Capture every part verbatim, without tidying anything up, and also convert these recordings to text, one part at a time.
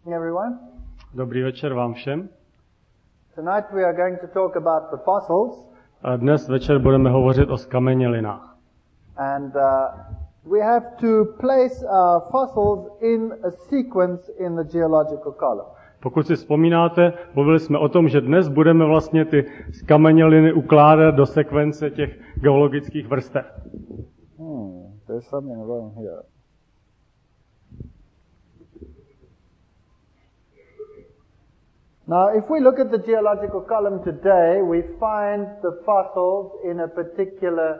Everyone. Dobrý večer vám všem. Tonight we are going to talk about the fossils. A dnes večer budeme hovořit o skamenělinách. And uh, we have to place our fossils in a sequence in the geological column. Pokud si vzpomínáte, mluvili jsme o tom, že dnes budeme vlastně ty skameněliny ukládat do sekvence těch geologických vrstev. Hmm, there's something wrong here. Now, if we look at the geological column today, we find the fossils in a particular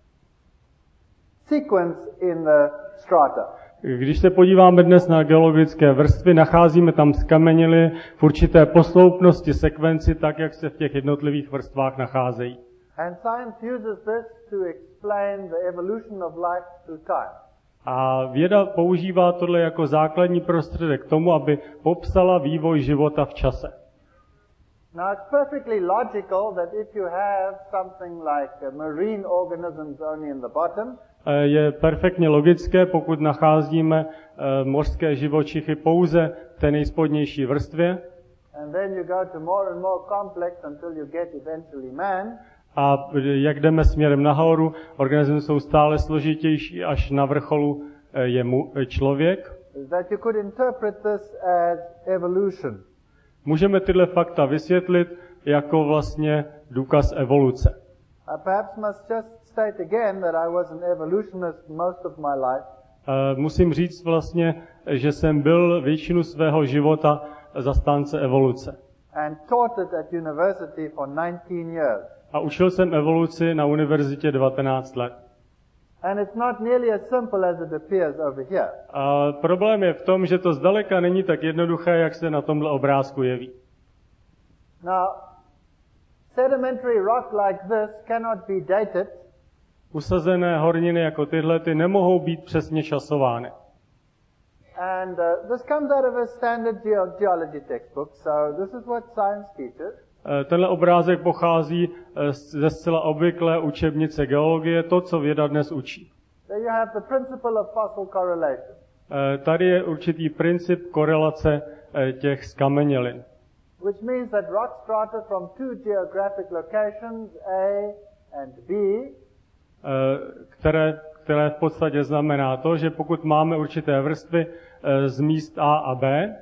sequence in the strata. Když se podíváme dnes na geologické vrstvy, nacházíme tam skameněliny v určité posloupnosti sekvenci, tak jak se v těch jednotlivých vrstvách nacházejí. And science uses this to explain the evolution of life through time. A věda používá tohle jako základní prostředek k tomu, aby popsala vývoj života v čase. Now it's perfectly logical that if you have something like marine organisms only in the bottom, je perfektně logické, pokud nacházíme mořské živočichy pouze v té nejspodnější vrstvě. And then you go to more and more complex until you get eventually man. A jak jdeme směrem nahoru, organismy jsou stále složitější, až na vrcholu je mu, člověk. That you could interpret this as evolution. Můžeme tyhle fakta vysvětlit jako vlastně důkaz evoluce. I perhaps must just state again that I was an evolutionist most of my life. Uh, musím říct vlastně, že jsem byl většinu svého života zastánce evoluce. And taught it at university for nineteen years. A učil jsem evoluci na univerzitě devatenáct let. And it's not nearly as simple as it appears over here. A problém je v tom, že to zdaleka není tak jednoduché, jak se na tomhle obrázku jeví. Now, sedimentary rock like this cannot be dated. Usazené horniny jako tyhle ty nemohou být přesně časovány. And uh, this comes out of a standard ge- geology textbook, so this is what science teaches. Tenhle obrázek pochází ze zcela obvyklé učebnice geologie, to, co věda dnes učí. There you have the principle of fossil correlation. Tady je určitý princip korelace těch skamenělin. Which means that rock strata from two geographic locations, A and B, které, které v podstatě znamená to, že pokud máme určité vrstvy z míst A a B,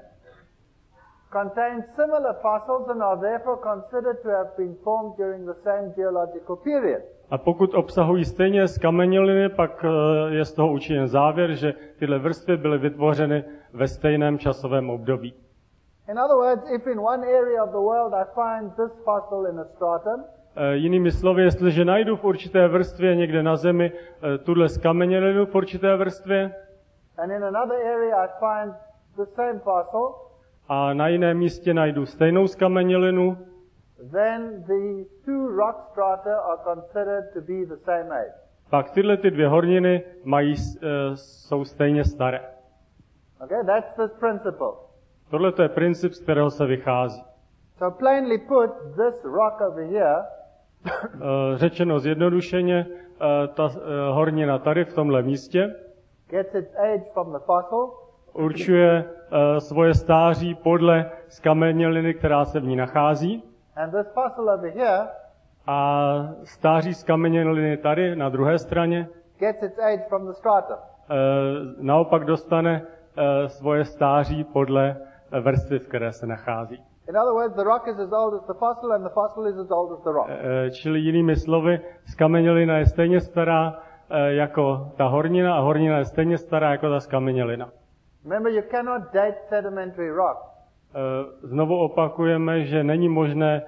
contain similar fossils and are therefore considered to have been formed during the same geological period. A pokud obsahují stejně skameněliny, pak je z toho učiněn závěr, že tyhle vrstvy byly vytvořeny ve stejném časovém období. In other words, if in one area of the world I find this fossil in a stratum, jinými slovy, jestliže najdu v určité vrstvě někde na Zemi tuhle skamenělinu v určité vrstvě, and in another area I find the same fossil, a na jiném místě najdu stejnou skamenělinu, then the two rock strata are considered to be the same age. Pak tyhle ty dvě horniny mají, uh, jsou stejně staré. Okay, that's this principle. Tohle to je princip, z kterého se vychází. So plainly put, this rock over here, uh, řečeno zjednodušeně, uh, ta uh, hornina tady v tomhle místě gets its age from the fossil, určuje uh, svoje stáří podle skameněliny, která se v ní nachází. and this fossil over here A stáří skameněliny tady na druhé straně gets its age from the strata. uh, naopak dostane uh, svoje stáří podle vrstvy, v které se nachází. In other words, the rock is as old as the fossil and the fossil is as old as the rock. Uh, čili jinými slovy, skamenělina je stejně stará uh, jako ta hornina a hornina je stejně stará jako ta skamenělina. Remember, you cannot date sedimentary rock. Znovu opakujeme, že není možné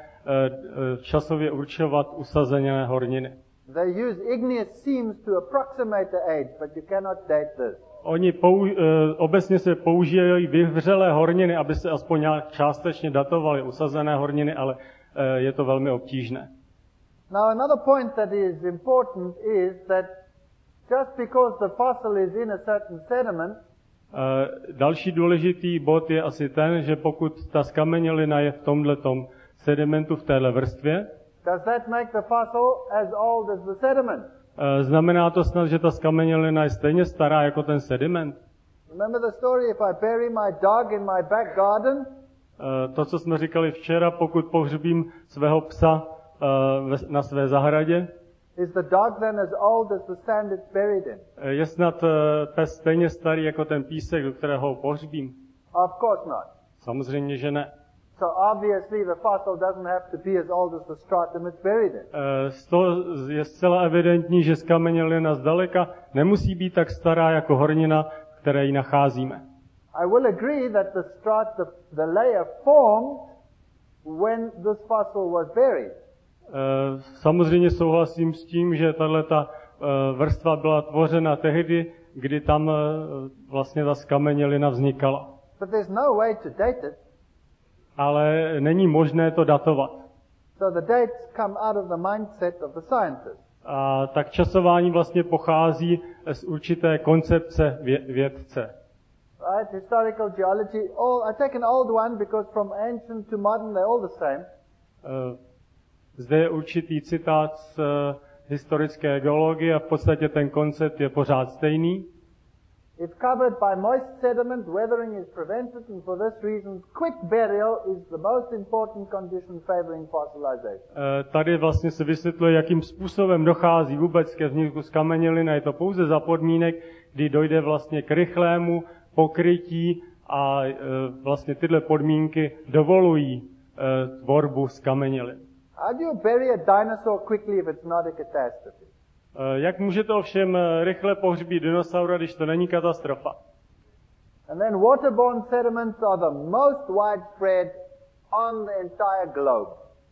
časově určovat usazené horniny. They use igneous seams to approximate the age, but you cannot date this. Oni pou, obecně se používají vyvřelé horniny, aby se aspoň nějak částečně datovaly usazené horniny, ale je to velmi obtížné. Now another point that is important is that just because the fossil is in a certain sediment, Uh, další důležitý bod je asi ten, že pokud ta skamenělina je v tomhletom sedimentu v téhle vrstvě, does that make the fossil as old as the sediment? Uh, znamená to snad, že ta skamenělina je stejně stará jako ten sediment? Remember the story, if I bury my dog in my back garden, To, co jsme říkali včera, pokud pohřbím svého psa na své zahradě, is the dog then as old as the sand it's buried in? je snad pes stejně starý jako ten písek, do kterého ho pohřbím? Of course not. Samozřejmě, že ne. So obviously the fossil doesn't have to be as old as the stratum it's buried in. Z toho je zcela evidentní, že skamenělina zdaleka nemusí být tak stará jako hornina, v které ji nacházíme. I will agree that the strat, the, the layer formed when this fossil was buried. Samozřejmě souhlasím s tím, že tato vrstva byla tvořena tehdy, kdy tam vlastně ta skamenělina vznikala. But there's no way to date it. Ale není možné to datovat. So the dates come out of the mindset of the scientist. A tak časování vlastně pochází z určité koncepce vědce. Right, historical geology. All I take an old one because from ancient to modern they're all the same. Zde je určitý citát z historické geologie a v podstatě ten koncept je pořád stejný. It's covered by moist sediment, weathering is prevented, and for this reason quick burial is the most important condition favoring fossilization. Tady vlastně se vysvětluje, jakým způsobem dochází vůbec ke vzniku skamenělin, a je to pouze za podmínek, kdy dojde vlastně k rychlému pokrytí a vlastně tyhle podmínky dovolují tvorbu skamenělin. How do you bury a dinosaur quickly if it's not a catastrophe? Jak můžete ovšem rychle pohřbít dinosaura, když to není katastrofa? And then waterborne sediments are the most widespread on the entire globe.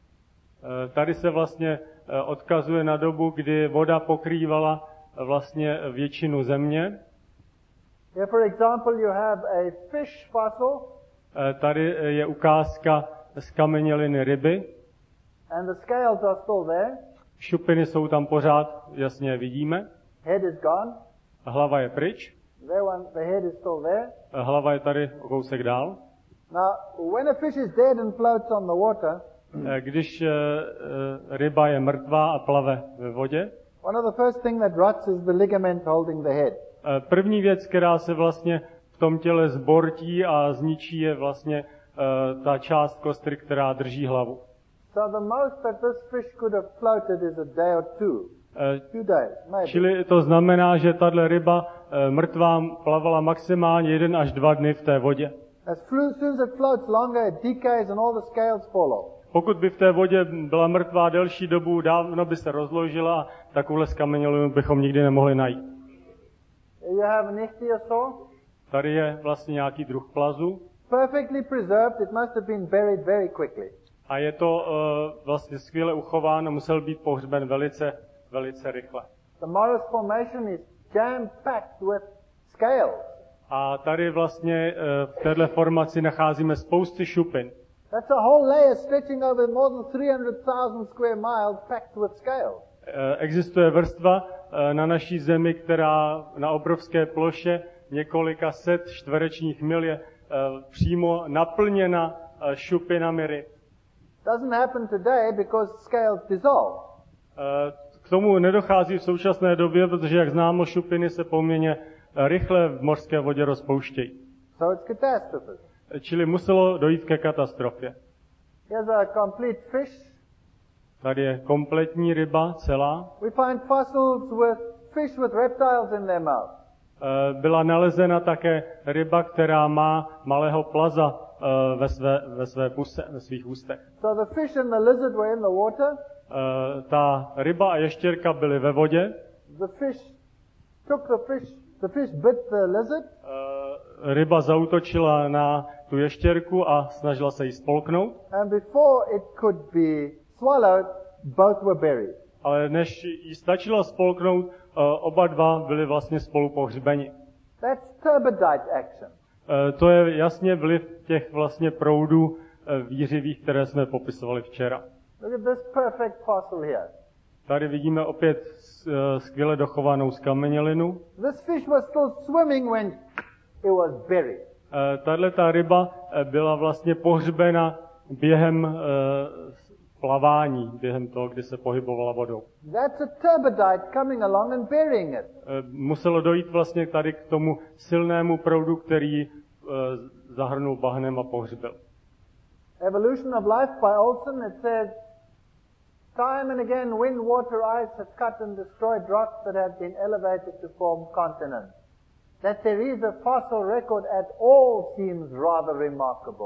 Tady se vlastně odkazuje na dobu, kdy voda pokrývala vlastně většinu země. Here, for example, you have a fish fossil. Tady je ukázka skameněliny ryby. And the scales are still there. Šupiny jsou tam pořád, jasně vidíme. Head is gone. Hlava je pryč. There one, the head is still there. Hlava je tady o kousek dál. Now, when a fish is dead and floats on the water, když ryba je mrtvá a plave ve vodě, one of the first thing that rots is the ligament holding the head. První věc, která se vlastně v tom těle zbortí a zničí, je vlastně ta část kostry, která drží hlavu. So the most that this fish could have floated is a day or two. Two days, maybe. Čili to znamená, že tahle ryba mrtvá plavala maximálně jeden až dva dny v té vodě. As soon as it floats longer, it decays and all the scales fall off. Pokud by v té vodě byla mrtvá delší dobu, dávno by se rozložila a takovouhle skamenělinu bychom nikdy nemohli najít. You have an ichthyosaur. Tady je vlastně nějaký druh plazu. Perfectly preserved, it must have been buried very quickly. A je to uh, vlastně skvěle uchováno, musel být pohřben velice, velice rychle. The Morris Formation is jam-packed with scales. A tady vlastně uh, v této formaci nacházíme spousty šupin. That's a whole layer stretching over more than three hundred thousand square miles packed with scales. Uh, existuje vrstva uh, na naší zemi, která na obrovské ploše několika set čtverečních mil je uh, přímo naplněna uh, šupinami ryb. Doesn't happen today because scales dissolve. K tomu nedochází v současné době, protože jak známo, šupiny se poměrně rychle v mořské vodě rozpouštějí. So it's catastrophe. Čili muselo dojít ke katastrofě. Here's a complete fish. Tady je kompletní ryba celá. We find fossils with fish with reptiles in their mouth. Byla nalezena také ryba, která má malého plaza ve své, ve své puse, ve svých ústech. So the fish and the lizard were in the water. Uh, ta ryba a ještěrka byly ve vodě. The fish took the fish, the fish bit the lizard. Uh, ryba zaútočila na tu ještěrku a snažila se jí spolknout. And before it could be swallowed, both were buried. Ale než jí stačilo spolknout, uh, oba dva byli vlastně spolu pohřbeni. That's turbidite action. Uh, to je jasně vliv těch vlastně proudů uh, výřivých, které jsme popisovali včera. Look at this perfect fossil here. Tady vidíme opět uh, skvěle dochovanou skamenělinu. This fish was still swimming when it was buried. Uh, tahle ta ryba uh, byla vlastně pohřbena během uh, plavání během toho, kdy se pohybovala vodou. That's a turbidite coming along and burying it. Muselo dojít vlastně tady k tomu silnému proudu, který zahrnul bahnem a pohřbil. Evolution of Life by Olson, it says, time and again wind, water, ice have cut and destroyed rocks that have been elevated to form continents. That there is a fossil record at all seems rather remarkable.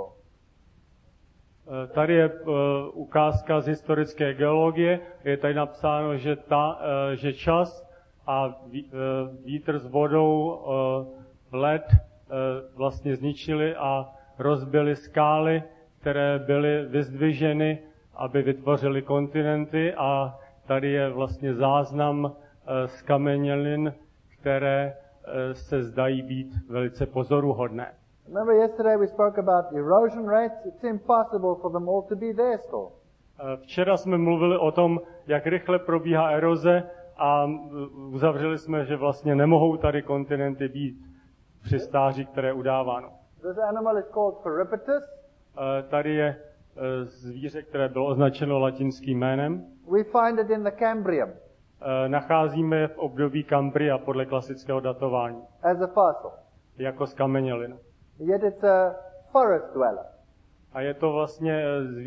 Tady je uh, ukázka z historické geologie. Je tady napsáno, že, ta, uh, že čas a ví, uh, vítr s vodou, uh, led uh, vlastně zničili a rozbili skály, které byly vyzdviženy, aby vytvořily kontinenty, a tady je vlastně záznam uh, z kamenělin, které uh, se zdají být velice pozoruhodné. Remember yesterday we spoke about erosion rates. It's impossible for them all to be there still. Včera jsme mluvili o tom, jak rychle probíhá eroze, a uzavřeli jsme, že vlastně nemohou tady kontinenty být při stáří, které je udáváno. This animal is called Peripatus. Tady je zvíře, které bylo označeno latinským jménem. We find it in the Cambrium. Nacházíme je v období Cambria podle klasického datování. As a fossil. Jako zkamenělina. Yet it's a forest dweller. A je to vlastně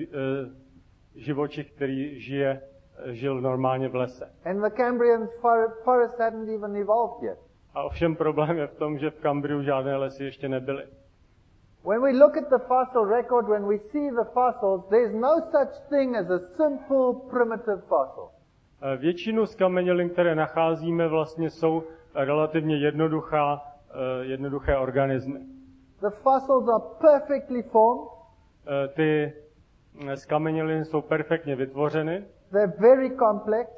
živočich, který žije, žil normálně v lese. And the Cambrian forest hadn't even evolved yet. A ovšem problém je v tom, že v Cambriu žádné lesy ještě nebyly. When we look at the fossil record, when we see the fossils, there's no such thing as a simple primitive fossil. Většinu zkamenělin, které nacházíme, vlastně jsou relativně jednoduchá, jednoduché organismy. The fossils are perfectly formed. Ty zkameněliny jsou perfektně vytvořeny. They're very complex.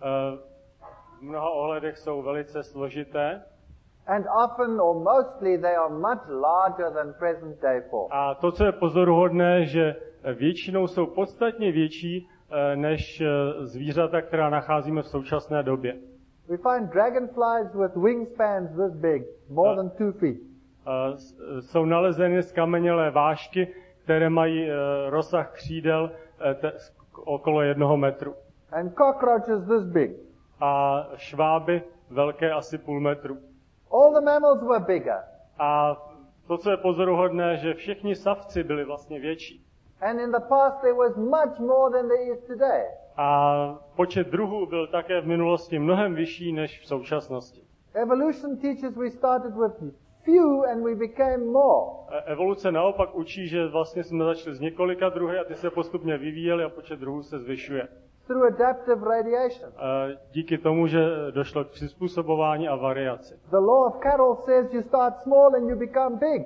V mnoha ohledech jsou velice složité. And often or mostly they are much larger than present day form. A to, co je pozoruhodné, že většinou jsou podstatně větší než zvířata, která nacházíme v současné době. We find dragonflies with wingspans this big, more than two feet. Jsou nalezeny zkamenělé vážky, které mají rozsah křídel okolo jednoho metru. And cockroaches this big. A šváby velké asi půl metru. All the mammals were bigger. A to, co je pozoruhodné, že všichni savci byli vlastně větší. And in the past there was much more than there is today. A počet druhů byl také v minulosti mnohem vyšší než v současnosti. Evolution teaches we started with few and we became more. Evoluce naopak učí, že vlastně jsme začali z několika druhy a ty se postupně vyvíjely a počet druhů se zvyšuje. Through adaptive radiation. Díky tomu, že došlo k přizpůsobování a variaci. The law of Carroll says you start small and you become big.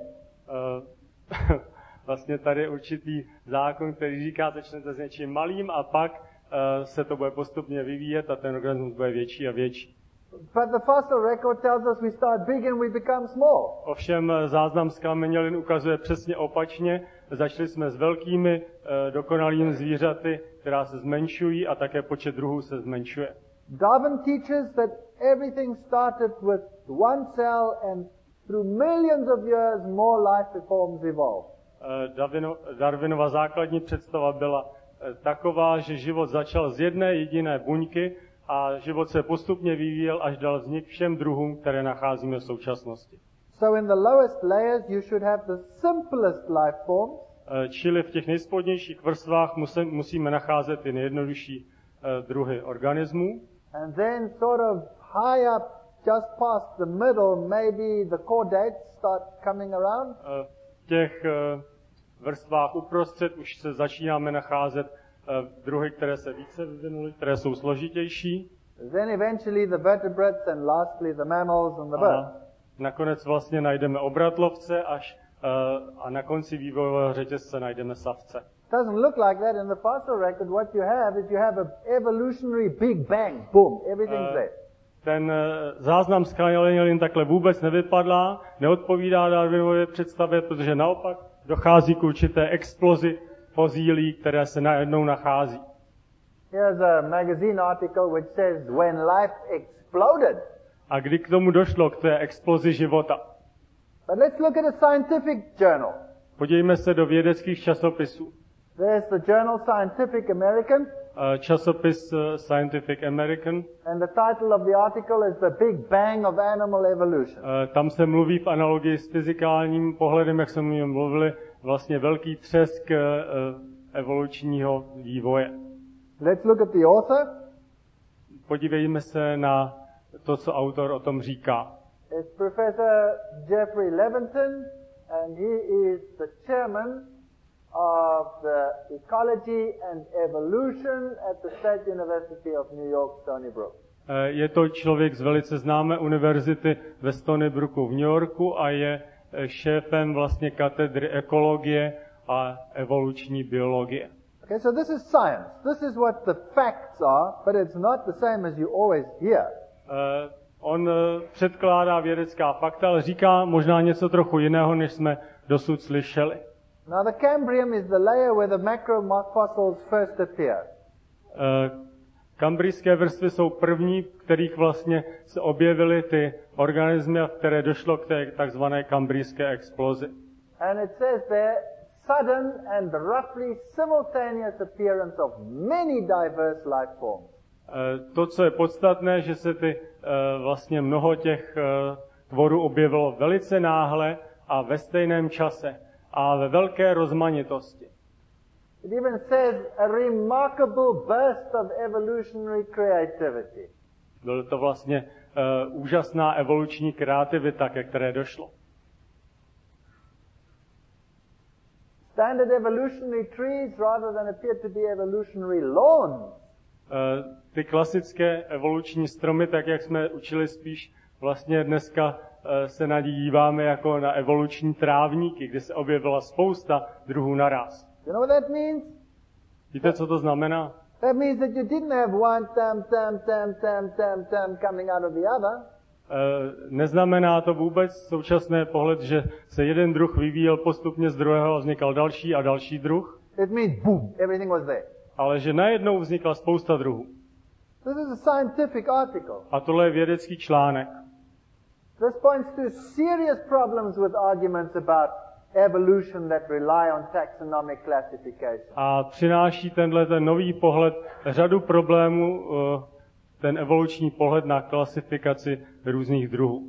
Vlastně tady je určitý zákon, který říká, začnete s něčím malým a pak se to bude postupně vyvíjet a ten organismus bude větší a větší. But the fossil record tells us we start big and we become small. Ovšem záznam z kamenělin ukazuje přesně opačně. Začali jsme s velkými dokonalými zvířaty, která se zmenšují, a také počet druhů se zmenšuje. Darwin teaches that everything started with one cell and through millions of years more life forms evolved. Darwinova základní představa byla taková, že život začal z jedné jediné buňky a život se postupně vyvíjel, až dal vznik všem druhům, které nacházíme v současnosti. So in the lowest layers you should have the simplest life forms. Čili v těch nejspodnějších vrstvách musíme nacházet ty nejjednodušší druhy organismů. And then sort of high up, just past the middle, maybe the chordates start coming around. V těch vrstvách uprostřed už se začínáme nacházet druhy, které se více vyvinuly, které jsou složitější. Then eventually the vertebrates and lastly the mammals and the birds. Nakonec vlastně najdeme obratlovce až uh, a na konci vývojového řetězce najdeme savce. Doesn't look like that in the fossil record. What you have is you have an evolutionary big bang, boom, everything's uh, there. Ten uh, záznam z kamenělin takhle vůbec nevypadá, neodpovídá Darwinově představě, protože naopak dochází k určité explozi fosílí, které se najednou nachází. Here's a magazine article which says when life exploded. A kdy k tomu došlo, k té explozi života? But let's look at a scientific journal. Podívejme se do vědeckých časopisů. There's the journal Scientific American, Uh, časopis uh, Scientific American. and the title of the article is The Big Bang of Animal Evolution. Uh, tam se mluví v analogii s fyzikálním pohledem, jak jsme o něm mluvili, vlastně velký třesk uh, evolučního vývoje. Let's look at the author. Podívejme se na to, co autor o tom říká. It's Professor Jeffrey Levinson, and he is the chairman of the Ecology and Evolution at the State University of New York, Stony Brook. Je to člověk z velice známé univerzity ve Stony Brooku v New Yorku a je šéfem vlastně katedry ekologie a evoluční biologie. Okay, so this is science. This is what the facts are, but it's not the same as you always hear. Uh, on uh, předkládá vědecká fakta, ale říká možná něco trochu jiného, než jsme dosud slyšeli. Now the Cambrium is the layer where the macrofossils first appear. Uh, Kambrijské vrstvy jsou první, v kterých vlastně se objevily ty organismy, a v které došlo k té takzvané kambrijské explozi. And it says there, sudden and roughly simultaneous appearance of many diverse life forms. To, co je podstatné, že se ty vlastně mnoho těch tvorů objevilo velice náhle a ve stejném čase a ve velké rozmanitosti. It even says a remarkable burst of evolutionary creativity. Byla to vlastně uh, úžasná evoluční kreativita, ke které došlo. Standard evolutionary trees rather than appear to be evolutionary lawns. Uh, ty klasické evoluční stromy, tak jak jsme učili spíš, vlastně dneska uh, se na ně díváme jako na evoluční trávníky, kde se objevila spousta druhů naraz. You know what that means? Víte, co to znamená? That means that you didn't have one tam, tam, tam, tam, tam, tam coming out of the other. Uh, neznamená to vůbec současný pohled, že se jeden druh vyvíjel postupně z druhého a vznikal další a další druh. It means boom, everything was there. Ale že najednou vznikla spousta druhů. This is a scientific article. A tohle je vědecký článek. This points to serious problems with arguments about evolution that rely on taxonomic classification. A přináší tenhle ten nový pohled řadu problémů, ten evoluční pohled na klasifikaci různých druhů.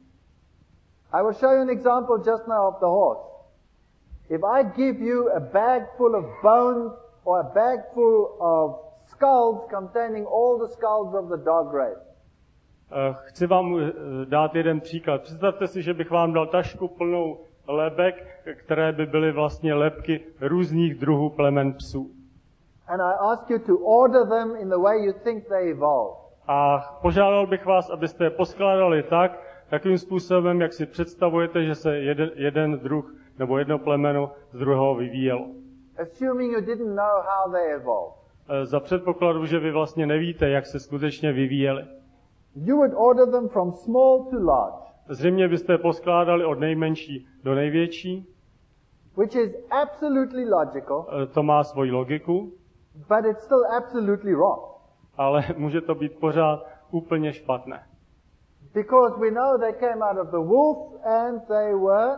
I will show you an example just now of the horse. If I give you a bag full of bones or a bag full of skulls containing all the skulls of the dog race. Chci vám dát jeden příklad. Představte si, že bych vám dal tašku plnou lebek, které by byly vlastně lebky různých druhů plemen psů. And I ask you to order them in the way you think they evolved. A požádal bych vás, abyste je poskládali tak, takým způsobem, jak si představujete, že se jeden, jeden druh nebo jedno plemeno z druhého vyvíjelo. Assuming you didn't know how they evolved. Za předpokladu, že vy vlastně nevíte, jak se skutečně vyvíjeli. You would order them from small to large. Zřejmě byste je poskládali od nejmenší do největší. Which is absolutely logical. To má svoji logiku. But it's still absolutely wrong. Ale může to být pořád úplně špatné. Because we know they came out of the wolf and they were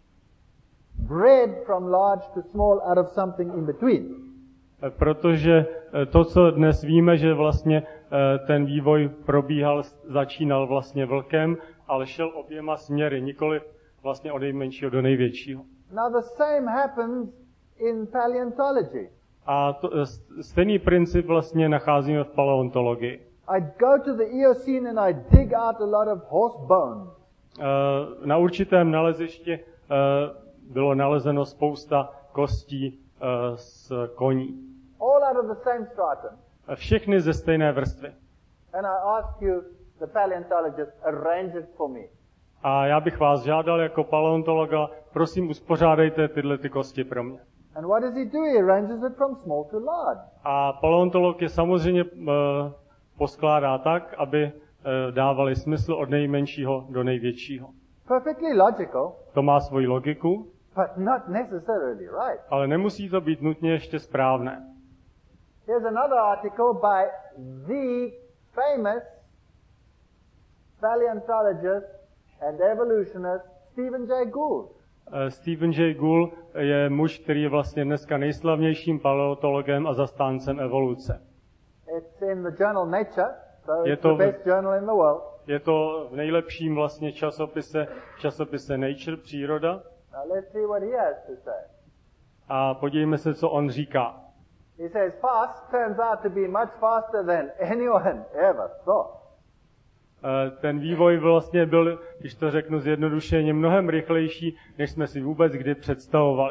bred from large to small out of something in between. Protože to, co dnes víme, že vlastně ten vývoj probíhal, začínal vlastně vlkem, ale šel oběma směry, nikoli vlastně od nejmenšího do největšího. Now the same happens in paleontology. A to, stejný princip vlastně nacházíme v paleontologii. I'd go to the Eocene and I'd dig out a lot of horse bones. Uh, na určitém nalezišti uh, bylo nalezeno spousta kostí uh, z koní. All out of the same stratum. Všechny ze stejné vrstvy. And I ask you, the paleontologist, arrange it for me. A já bych vás žádal jako paleontologa, prosím, uspořádejte tyhle ty kosti pro mě. And what does he do? He arranges it from small to large. A paleontolog je samozřejmě uh, poskládá tak, aby uh, dávali smysl od nejmenšího do největšího. Perfectly logical. To má svoji logiku. But not necessarily right. Ale nemusí to být nutně ještě správné. Here's another article by the famous paleontologist and evolutionist Stephen Jay Gould. Stephen Jay Gould je muž, který je vlastně dneska nejslavnějším paleontologem a zastáncem evoluce. It's in the journal Nature, so Je it's to the v- best journal in the world. Je to v nejlepším vlastně časopise, časopise Nature, příroda. Now let's see what he has to say. A podívejme se, co on říká. He says, fast turns out to be much faster than anyone ever thought. Eh, Ten vývoj vlastně byl, když to řeknu zjednodušeně, mnohem rychlejší, než jsme si vůbec kdy představovali.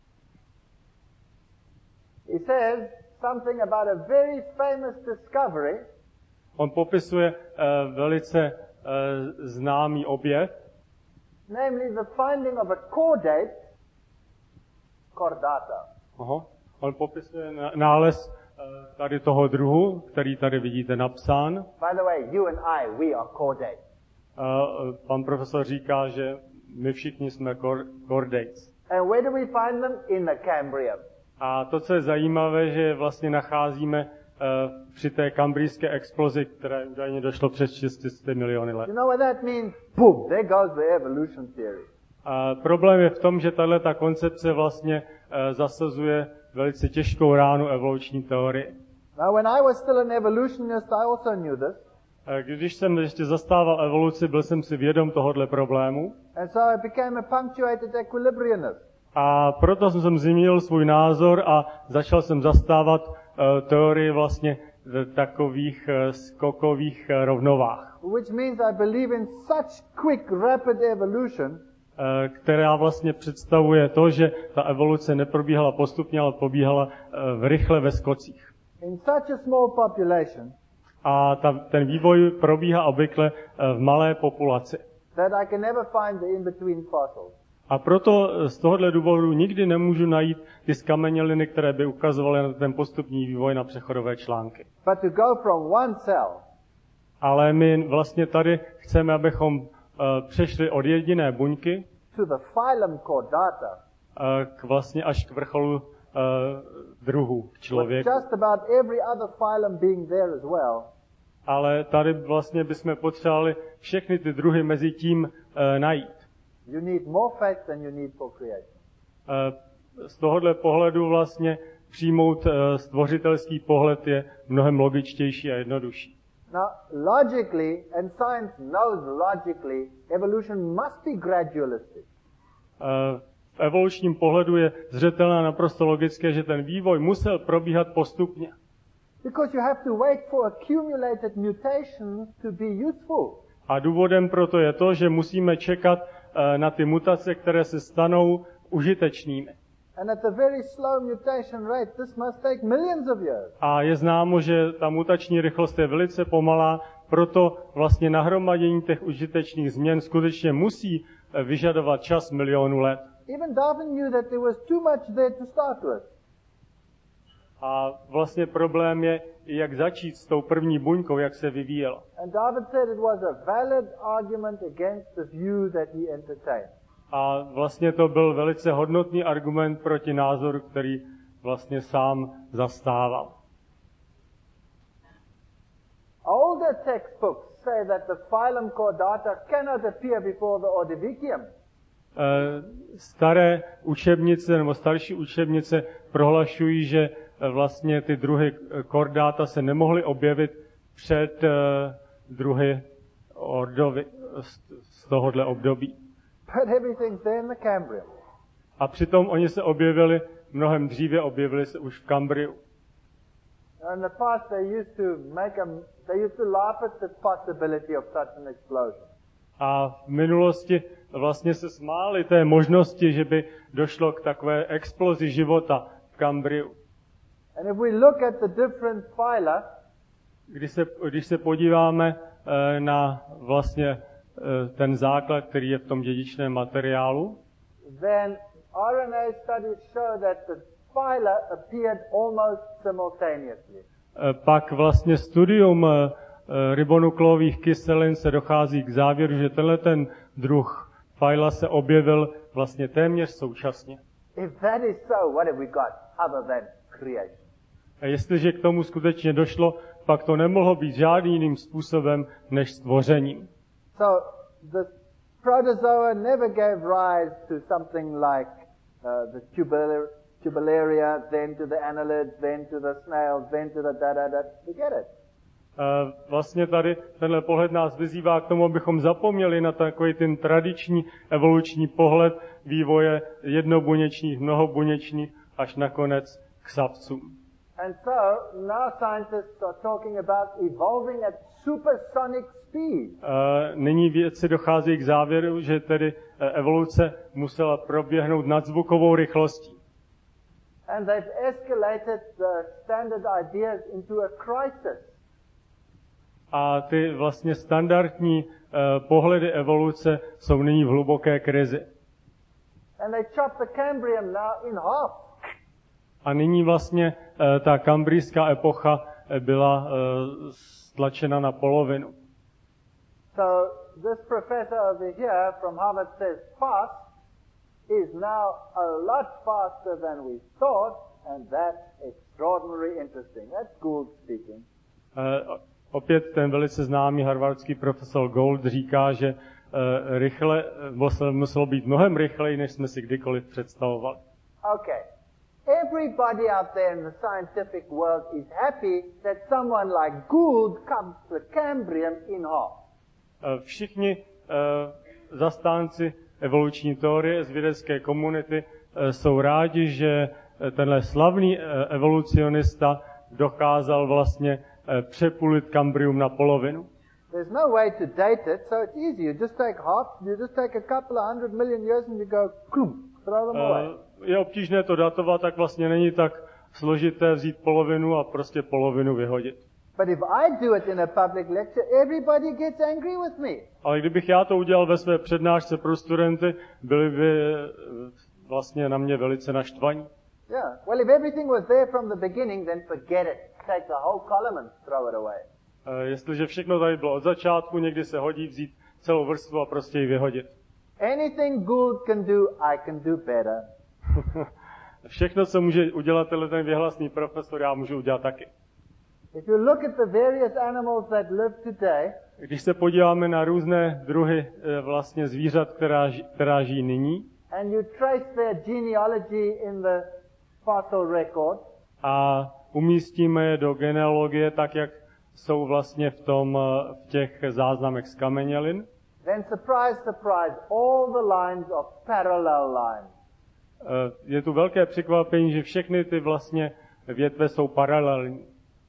He says something about a very famous discovery On popisuje eh, velice eh, známý objev, namely the finding of a chordate, chordata. Aha. On popisuje na- nález eh, tady toho druhu, který tady vidíte napsán. By the way, you and I, we are chordate. A eh, pan profesor říká, že my všichni jsme chor- chordates. And where do we find them? In the Cambrium. A to, co je zajímavé, že vlastně nacházíme eh, při té kambrijské explozi, které údajně došlo přes šest set miliony let. You know what that means? Boom, there goes the evolution theory. A problém je v tom, že tato koncepce vlastně eh, zasazuje velice těžkou ránu evoluční teorie. Now when I was still an evolutionist, I also knew this. Eh, Když jsem ještě zastával evoluci, byl jsem si vědom tohohle problému. And so I became a punctuated equilibrianist. A proto jsem změnil svůj názor a začal jsem zastávat uh, teorii vlastně takových uh, skokových uh, rovnovách, Which means I believe in such quick, rapid evolution uh, která vlastně představuje to, že ta evoluce neprobíhala postupně, ale probíhala uh, v rychle ve skocích. in such a small population A ta, ten vývoj probíhá obvykle uh, v malé populaci. that I can never find the in-between fossils. A proto z tohohle důvodu nikdy nemůžu najít ty skameněliny, které by ukazovaly na ten postupný vývoj na přechodové články. But to go from one cell Ale my vlastně tady chceme, abychom uh, přešli od jediné buňky to the phylum Chordata, uh, k vlastně až k vrcholu uh, druhu with člověku. just about every other phylum being there as well, Ale tady vlastně bychom potřebovali všechny ty druhy mezi tím uh, najít. you need more faith than you need for creation. Uh, z tohohle pohledu vlastně přijmout uh, stvořitelský pohled je mnohem logičtější a jednodušší. Now, logically, and science knows logically, evolution must be gradualistic. Uh, v evolučním pohledu je zřetelné a naprosto logické, že ten vývoj musel probíhat postupně. Because you have to wait for accumulated mutations to be useful. A důvodem proto je to, že musíme čekat uh, na ty mutace, které se stanou užitečnými. And at a very slow mutation rate, this must take millions of years. A je známo, že ta mutační rychlost je velice pomalá, proto vlastně nahromadění těch užitečných změn skutečně musí eh, vyžadovat čas milionů let. Even Darwin knew that there was too much there to start with. A vlastně problém je, jak začít s tou první buňkou, jak se vyvíjela. And Darwin said it was a valid argument against the view that he entertained. A vlastně to byl velice hodnotný argument proti názoru, který vlastně sám zastával. Older textbooks say that the phylum Chordata cannot appear before the Ordovicium. Eh, Staré učebnice nebo starší učebnice prohlašují, že eh, vlastně ty druhy chordáta se nemohly objevit před eh, druhy Ordovy z, z tohohle období. But everything's there in the Cambrium. A přitom oni se objevili mnohem dříve, objevili se už v Kambriu. In the past, they used to make a, they used to laugh at the possibility of such an explosion. A v minulosti vlastně se smáli té možnosti, že by došlo k takové explozi života v Kambriu. And if we look at the different phyla, Když se, když se podíváme eh, na vlastně eh, ten základ, který je v tom dědičném materiálu, then R N A studies show that the phyla appeared almost simultaneously. eh, pak vlastně studium eh, ribonukleových kyselin se dochází k závěru, že tenhle ten druh phyla se objevil vlastně téměř současně. If that is so, what have we got other than creation? A jestliže k tomu skutečně došlo, pak to nemohlo být žádným jiným způsobem než stvořením. So the Protozoa never gave rise to something like uh, the tubular, tubularia, then to the annelids, then to the snails, then to the da-da-da. Forget it. Uh, vlastně tady tenhle pohled nás vyzývá k tomu, abychom zapomněli na takový ten tradiční evoluční pohled vývoje jednobuněčných, mnohobuněčných až nakonec k savcům. And so now scientists are talking about evolving at supersonic speed. Uh, nyní vědci docházejí k závěru, že tedy uh, evoluce musela proběhnout nadzvukovou rychlostí. And they've escalated the standard ideas into a crisis. A ty vlastně standardní uh, pohledy evoluce jsou nyní v hluboké krizi. And they chop the Cambrian now in half. A nyní vlastně uh, ta kambrijská epocha byla uh, stlačena na polovinu. So this professor over here from Harvard says fast is now a lot faster than we thought, and that's extraordinarily interesting. That's Gould speaking. Uh, opět ten velice známý harvardský profesor Gould říká, že uh, rychle, muselo, muselo být mnohem rychleji, než jsme si kdykoliv představovali. Okay. Everybody out there in the scientific world is happy that someone like Gould comes to the Cambrian in half. Uh, všichni uh, zastánci evoluční teorie z vědecké komunity uh, jsou rádi, že uh, tenhle slavný uh, evolucionista dokázal vlastně uh, přepulit Kambrium na polovinu. There's no way to date it, so it's easy. You just take half, you just take a couple of hundred million years and you go, klum, throw them away. Uh, je obtížné to datovat, tak vlastně není tak složité vzít polovinu a prostě polovinu vyhodit. But if I do it in a public lecture, everybody gets angry with me. Ale kdybych já to udělal ve své přednášce pro studenty, byli by vlastně na mě velice naštvaní. Yeah. Well, if everything was there from the beginning, then forget it. Take the whole column and throw it away. Uh, jestliže všechno tady bylo od začátku, někdy se hodí vzít celou vrstvu a prostě ji vyhodit. Anything Gould can do, I can do better. Všechno, co může udělat ten věhlasný profesor, já můžu udělat taky. If you look at the various animals that live today, když se podíváme na různé druhy vlastně zvířat, která, která žijí nyní, and you trace their genealogy in the fossil record, a umístíme je do genealogie tak, jak jsou vlastně v tom v těch záznamech z kamenělin, then surprise, surprise, all the lines of parallel lines. Je tu velké překvapení, že všechny ty vlastně větve jsou paralelní.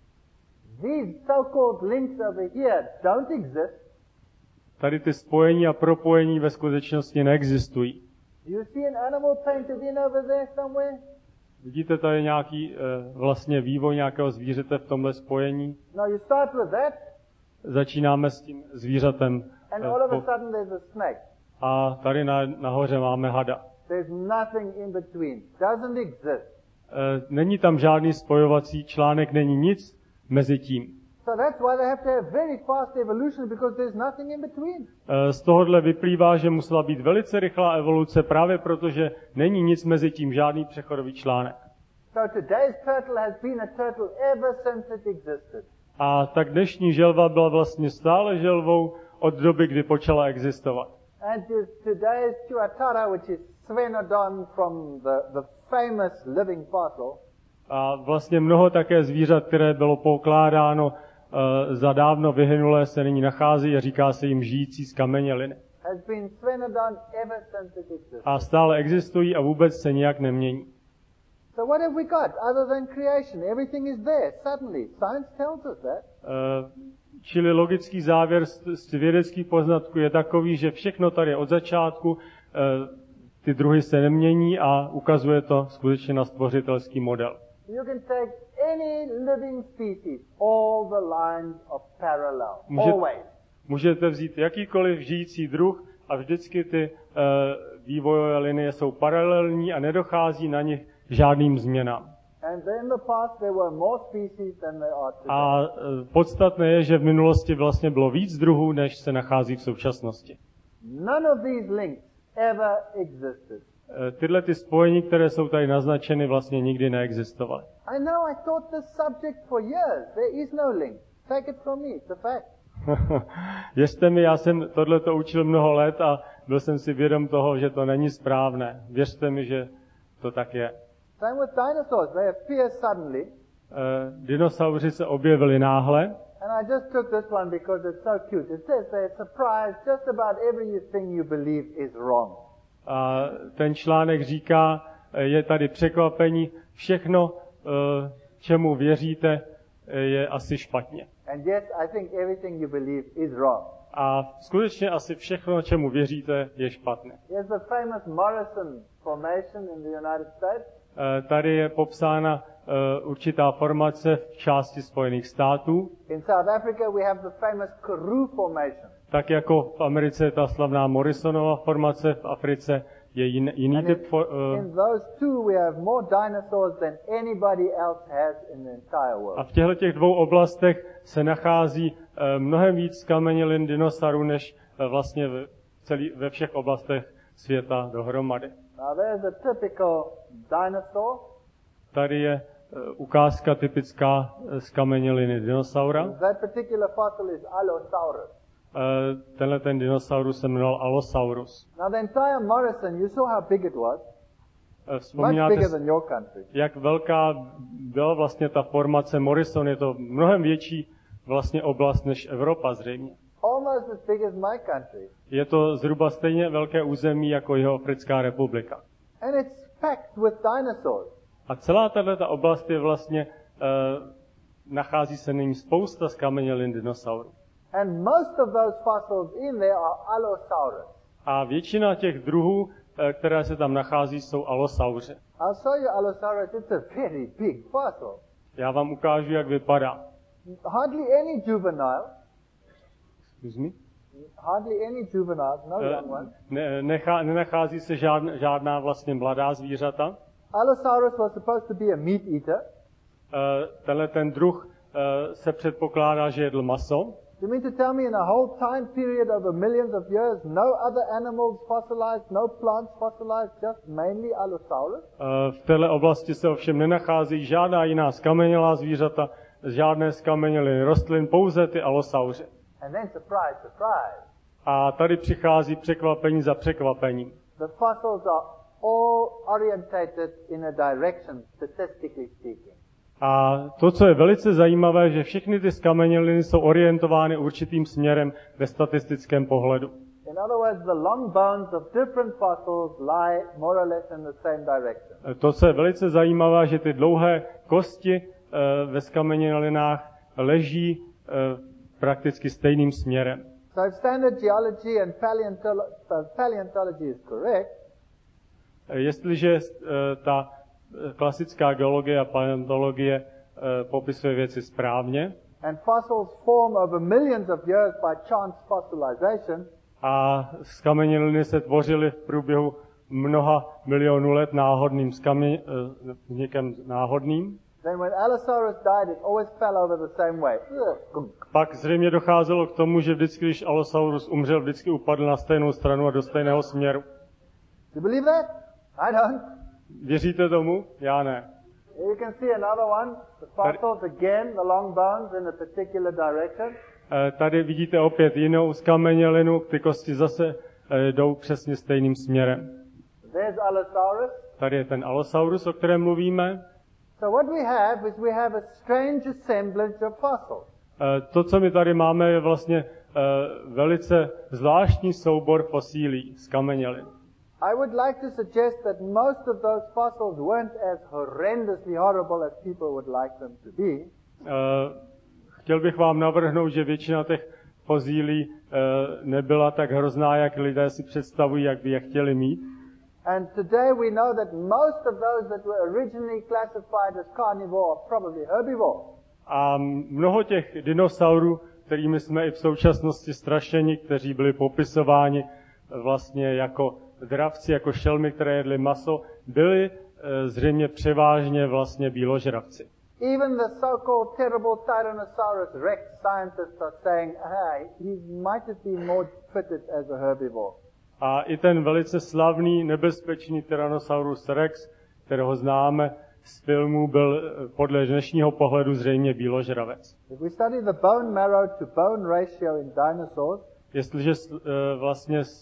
These so-called links over here don't exist. Tady ty spojení a propojení ve skutečnosti neexistují. Do you see an animal painted in over there somewhere? Vidíte tady nějaký vlastně vývoj nějakého zvířete v tomhle spojení? No, you start with that. Začínáme s tím zvířatem. And all of a sudden there's a snake. A tady na, nahoře máme hada. There's nothing in between. Doesn't exist. Není tam žádný spojovací článek, není nic mezi tím. So that's why they have to have very fast evolution, because there's nothing in between. Z tohohle vyplývá, že musela být velice rychlá evoluce, právě protože není nic mezi tím, žádný přechodový článek. So today's turtle has been a turtle ever since it existed. A tak dnešní želva byla vlastně stále želvou od doby, kdy počala existovat. And today's tuatara, which is Svenodon from the, the famous living fossil, a vlastně mnoho také zvířat, které bylo pokládáno uh, za dávno vyhynulé, se nyní nachází a říká se jim žijící z kameněliny. has been Svenodon ever since it existed. A stále existují a vůbec se nijak nemění. So what have we got other than creation? Everything is there suddenly. Science tells us that. Uh, čili logický závěr z, z vědeckých poznatků je takový, že všechno tady je od začátku, uh, ty druhy se nemění a ukazuje to skutečně na stvořitelský model. You can take any living species, all the lines are parallel, Může, always. Můžete vzít jakýkoliv žijící druh a vždycky ty uh, vývojové linie jsou paralelní a nedochází na nich žádným změnám. And in the past there were more species than there are today. A uh, podstatné je, že v minulosti vlastně bylo víc druhů, než se nachází v současnosti. None of these links ever existed. Tyhle ty spojení, které jsou tady naznačeny, vlastně nikdy neexistovaly. I know, I taught this subject for years. There is no link. Take it from me, it's a fact. Věřte mi, já jsem tohleto učil mnoho let a byl jsem si vědom toho, že to není správné. Věřte mi, že to tak je. Same with dinosaurs. They appear suddenly. Uh, dinosauři se objevili náhle. And I just took this one because it's so cute. It says they're surprised just about everything you believe is wrong. A ten článek říká, je tady překvapení, všechno, čemu věříte, je asi špatně. And yes, I think everything you believe is wrong. A skutečně asi všechno, čemu věříte, je špatné. Here's the famous Morrison Formation in the United States. Tady je popsána uh, určitá formace v části Spojených států. In South Africa we have the famous Karoo Formation. Tak jako v Americe je ta slavná Morrisonova formace, v Africe je jin, jiný And typ. For, uh, in those two we have more dinosaurs than anybody else has in the entire world. A v těchto těch dvou oblastech se nachází uh, mnohem víc kamenilin dinosaurů, než uh, vlastně v celý, ve všech oblastech světa dohromady. Now there's a typical dinosaur. Tady je uh, ukázka typická z kameniliny dinosaura. That particular fossil is Allosaurus. Uh, tenhle ten dinosaurus se jmenoval Allosaurus. Now the entire Morrison, you saw how big it was. Uh, Much vzpomínáte, bigger than your country. jak velká byla vlastně ta formace Morrison, je to mnohem větší vlastně oblast než Evropa zřejmě. Almost as big as my country. Je to zhruba stejně velké území jako Jihoafrická republika. And it's packed with dinosaurs. A celá tato oblast je vlastně, uh, nachází se nyní spousta skamenělin dinosaurů. And most of those fossils in there are Allosaurus. A většina těch druhů, které se tam nachází, jsou alosauři. I'll show you Allosaurus. It's a very big fossil. Já vám ukážu, jak vypadá. Hardly any juvenile. Excuse me? Hardly any juvenile, no young one. Ne, nechá, nenachází se žádná, žádná vlastně mladá zvířata. Allosaurus was supposed to be a meat eater. Uh, tenhle ten druh uh, se předpokládá, že jedl maso. You mean to tell me in a whole time period over millions of years, no other animals fossilized, no plants fossilized, just mainly Allosaurus? Uh, v této oblasti se ovšem nenachází žádná jiná skamenělá zvířata, žádné skameněliny rostlin, pouze ty alosauři. And then surprise, surprise. A tady přichází překvapení za překvapením. The fossils are all orientated in a direction, statistically speaking. A to, co je velice zajímavé, že všechny ty skameněliny jsou orientovány určitým směrem ve statistickém pohledu. In other words, the long bones of different fossils lie more or less in the same direction. To, co je velice zajímavé, že ty dlouhé kosti e, ve skamenělinách leží e, prakticky stejným směrem. So if standard geology and paleontolo- so paleontology is correct, E, jestliže e, ta klasická geologie a paleontologie e, popisuje věci správně, and fossils form over millions of years by chance fossilization, a skameněliny se tvořily v průběhu mnoha milionů let náhodným skami, vznikem náhodným, then when Allosaurus died, it always fell over the same way. pak zřejmě docházelo k tomu, že vždycky, když Allosaurus umřel, vždycky upadl na stejnou stranu a do stejného směru. You believe that? I don't. Věříte tomu? Já ne. Here you can see another one. The fossils again, the long bones in a particular direction. Tady vidíte opět jinou skamenělinu, ty kosti zase jdou přesně stejným směrem. There's Allosaurus. Tady je ten Allosaurus, o kterém mluvíme. So what we have is we have a strange assemblage of fossils. To, co my tady máme, je vlastně velice zvláštní soubor fosílí z kamenělin. I would like to suggest that most of those fossils weren't as horrendously horrible as people would like them to be. Uh, chtěl bych vám navrhnout, že většina těch fosílí uh, nebyla tak hrozná, jak lidé si představují, jak by je chtěli mít. And today we know that most of those that were originally classified as carnivore are probably herbivore. A mnoho těch dinosaurů, kterými jsme i v současnosti strašeni, kteří byli popisováni vlastně jako dravci, jako šelmy, které jedly maso, byli e, zřejmě převážně vlastně bíložravci. Even the so-called terrible Tyrannosaurus rex scientists are saying, hey, he might have been more fitted as a herbivore. A i ten velice slavný, nebezpečný Tyrannosaurus rex, kterého známe z filmů, byl podle dnešního pohledu zřejmě bíložravec. If we study the bone marrow to bone ratio in dinosaurs, Jestliže e, vlastně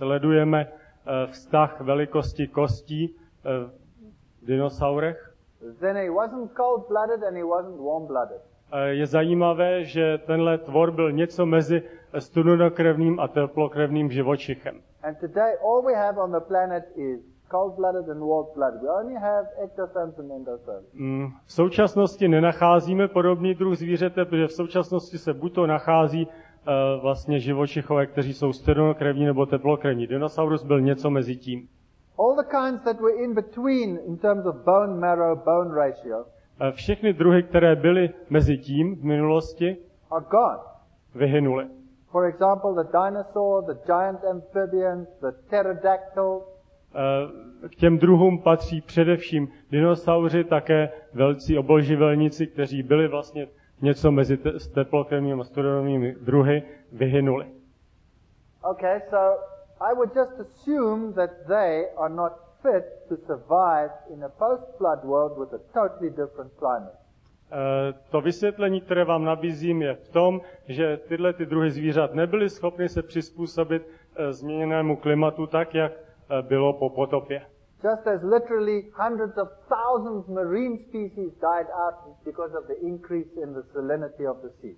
sledujeme vztah velikosti kostí v dinosaurech, then he wasn't cold-blooded and he wasn't warm-blooded. je zajímavé, že tenhle tvor byl něco mezi studenokrevným a teplokrevným živočichem. And today all we have on the planet is cold-blooded and warm-blooded. We only have ectotherms and endotherms. Mm, v současnosti nenacházíme podobný druh zvířete, protože v současnosti se buď to nachází uh, vlastně živočichové, kteří jsou studenokrevní nebo teplokrevní. Dinosaurus byl něco mezi tím. All the kinds that were in between in terms of bone marrow, bone ratio, Všechny druhy, které byly mezi tím v minulosti, are gone. vyhynuly. For example, the dinosaur, the giant amphibians, the pterodactyl. K těm druhům patří především dinosauři, také velcí obojživelníci, kteří byli vlastně něco mezi te- teplokrevnými a studenovými druhy, vyhynuli. Okay, so I would just assume that they are not fit to survive in a post-flood world with a totally different climate. To vysvětlení, které vám nabízím, je v tom, že tyhle ty druhy zvířat nebyly schopny se přizpůsobit změněnému klimatu tak, jak bylo po potopě. Just as literally hundreds of thousands marine species died out because of the increase in the salinity of the sea.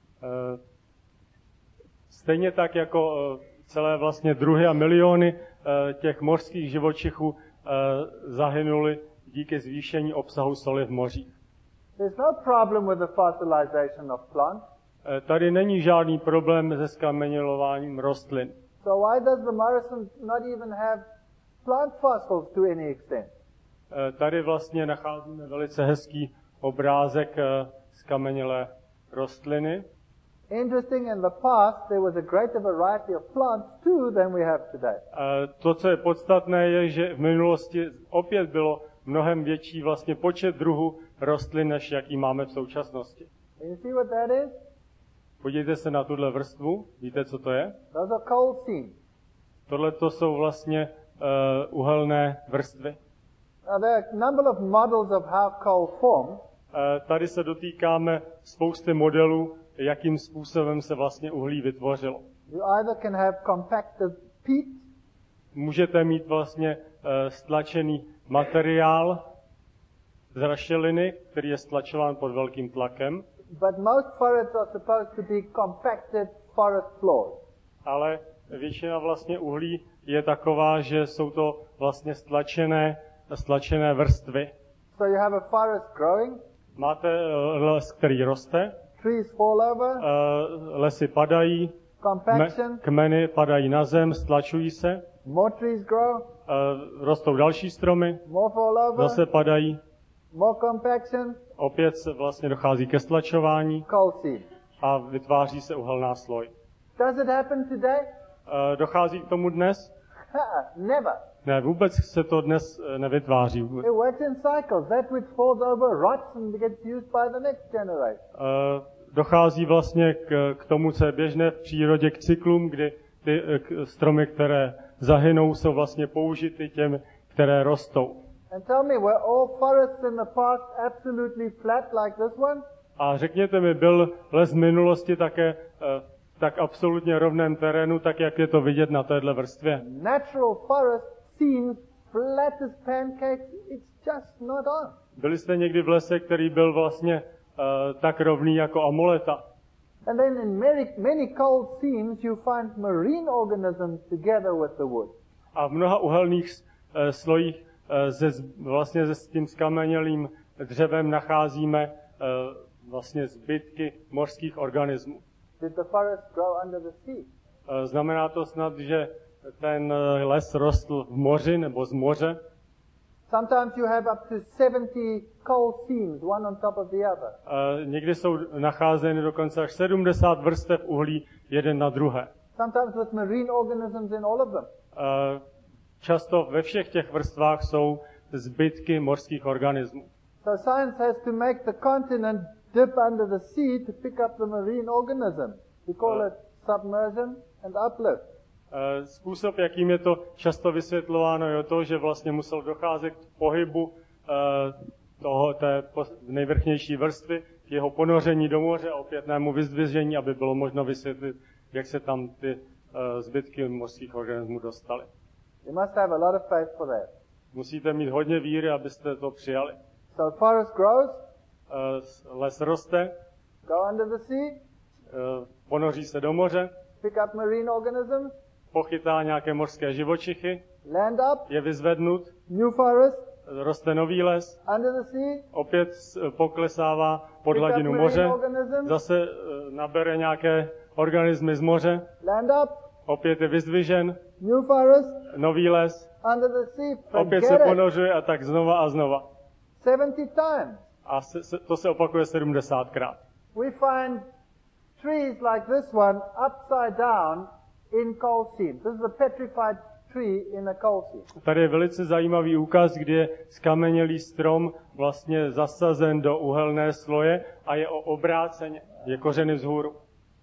Stejně tak jako celé vlastně druhy a miliony těch mořských živočichů zahynuly díky zvýšení obsahu soli v mořích. There's no problem with the fossilization of plants. Tady není žádný problém se zkamenilováním rostlin. So why does the Morrison not even have plant fossils to any extent? Tady vlastně nacházíme velice hezký obrázek zkamenělé rostliny. Interesting, in the past there was a greater variety of plants too than we have today. To, co je podstatné, je, že v minulosti opět bylo mnohem větší vlastně počet druhů rostlin, než jaký máme v současnosti. Can you see what that is? Podívejte se na tuhle vrstvu. Víte, co to je? Those are coal seams. Tohle to jsou vlastně uh, uhelné vrstvy. Now there are a number of models of how coal forms. Uh, tady se dotýkáme spousty modelů, jakým způsobem se vlastně uhlí vytvořilo. You either can have compacted peat. Můžete mít vlastně uh, stlačený materiál z rašeliny, který je stlačován pod velkým tlakem. But most forests are supposed to be compacted forest floors. Ale většina vlastně uhlí je taková, že jsou to vlastně stlačené, stlačené vrstvy. So you have a forest growing. Máte les, který roste. Trees fall over. Uh, lesy padají. Compaction. Kmeny padají na zem, stlačují se. More trees grow. Uh, rostou další stromy. More fall over. Zase padají. More compaction. Opět se vlastně dochází ke stlačování. Coal seam. A vytváří se uhelná sloj. Does it happen today? Uh, dochází k tomu dnes? Never. Ne, vůbec se to dnes nevytváří. It works in cycles. That which falls over rots and gets used by the next generation. Uh, dochází vlastně k, k tomu, co je běžné v přírodě, k cyklům, kdy ty k, stromy, které zahynou, jsou vlastně použity těm, které rostou. And tell me, were all forests in the past absolutely flat like this one? A řekněte mi, byl les v minulosti také uh, tak absolutně rovném terénu, tak jak je to vidět na téhle vrstvě? Natural forest seems flat as pancakes. It's just not on. Byli jste někdy v lese, který byl vlastně uh, tak rovný jako amoleta? And then in many, many cold seams you find marine organisms together with the wood. A v mnoha uhelných uh, slojích uh, ze, vlastně se s tím skamenělým dřevem nacházíme uh, vlastně zbytky mořských organismů. Did the forest grow under the sea? Uh, znamená to snad, že ten uh, les rostl v moři nebo z moře? Sometimes you have up to seventy coal seams, one on top of the other. Uh, někdy jsou nacházeny dokonce až sedmdesát vrstev uhlí jeden na druhé. Sometimes with marine organisms in all of them. Uh, často ve všech těch vrstvách jsou zbytky mořských organismů. So science has to make the continent dip under the sea to pick up the marine organism. We call Uh. it submersion and uplift. Uh, způsob, jakým je to často vysvětlováno, je to, že vlastně musel docházet k pohybu uh, toho, té nejvrchnější vrstvy, k jeho ponoření do moře a opětnému vyzdvižení, aby bylo možno vysvětlit, jak se tam ty uh, zbytky mořských organismů dostaly. You must have a lot of faith for that. Musíte mít hodně víry, abyste to přijali. So forest grows, Uh, les roste, go under the sea, uh, ponoří se do moře, pick up marine organisms, pochytá nějaké mořské živočichy, land up, je vyzvednut, new forest, roste nový les, under the sea, opět uh, poklesává pod pick up hladinu marine moře, organisms, zase uh, nabere nějaké organismy z moře, land up, opět je vyzdvižen, new forest, nový les, under the sea, opět se forget it. ponořuje a tak znova a znova. seventy times. A se, se, to se opakuje sedmdesátkrát. We find trees like this one upside down in coal seam. This is a petrified tree in a coal seam. Tady je velice zajímavý úkaz, kdy je skamenělý strom vlastně zasazen do uhelné sloje a je obráceně, je kořeny vzhůru.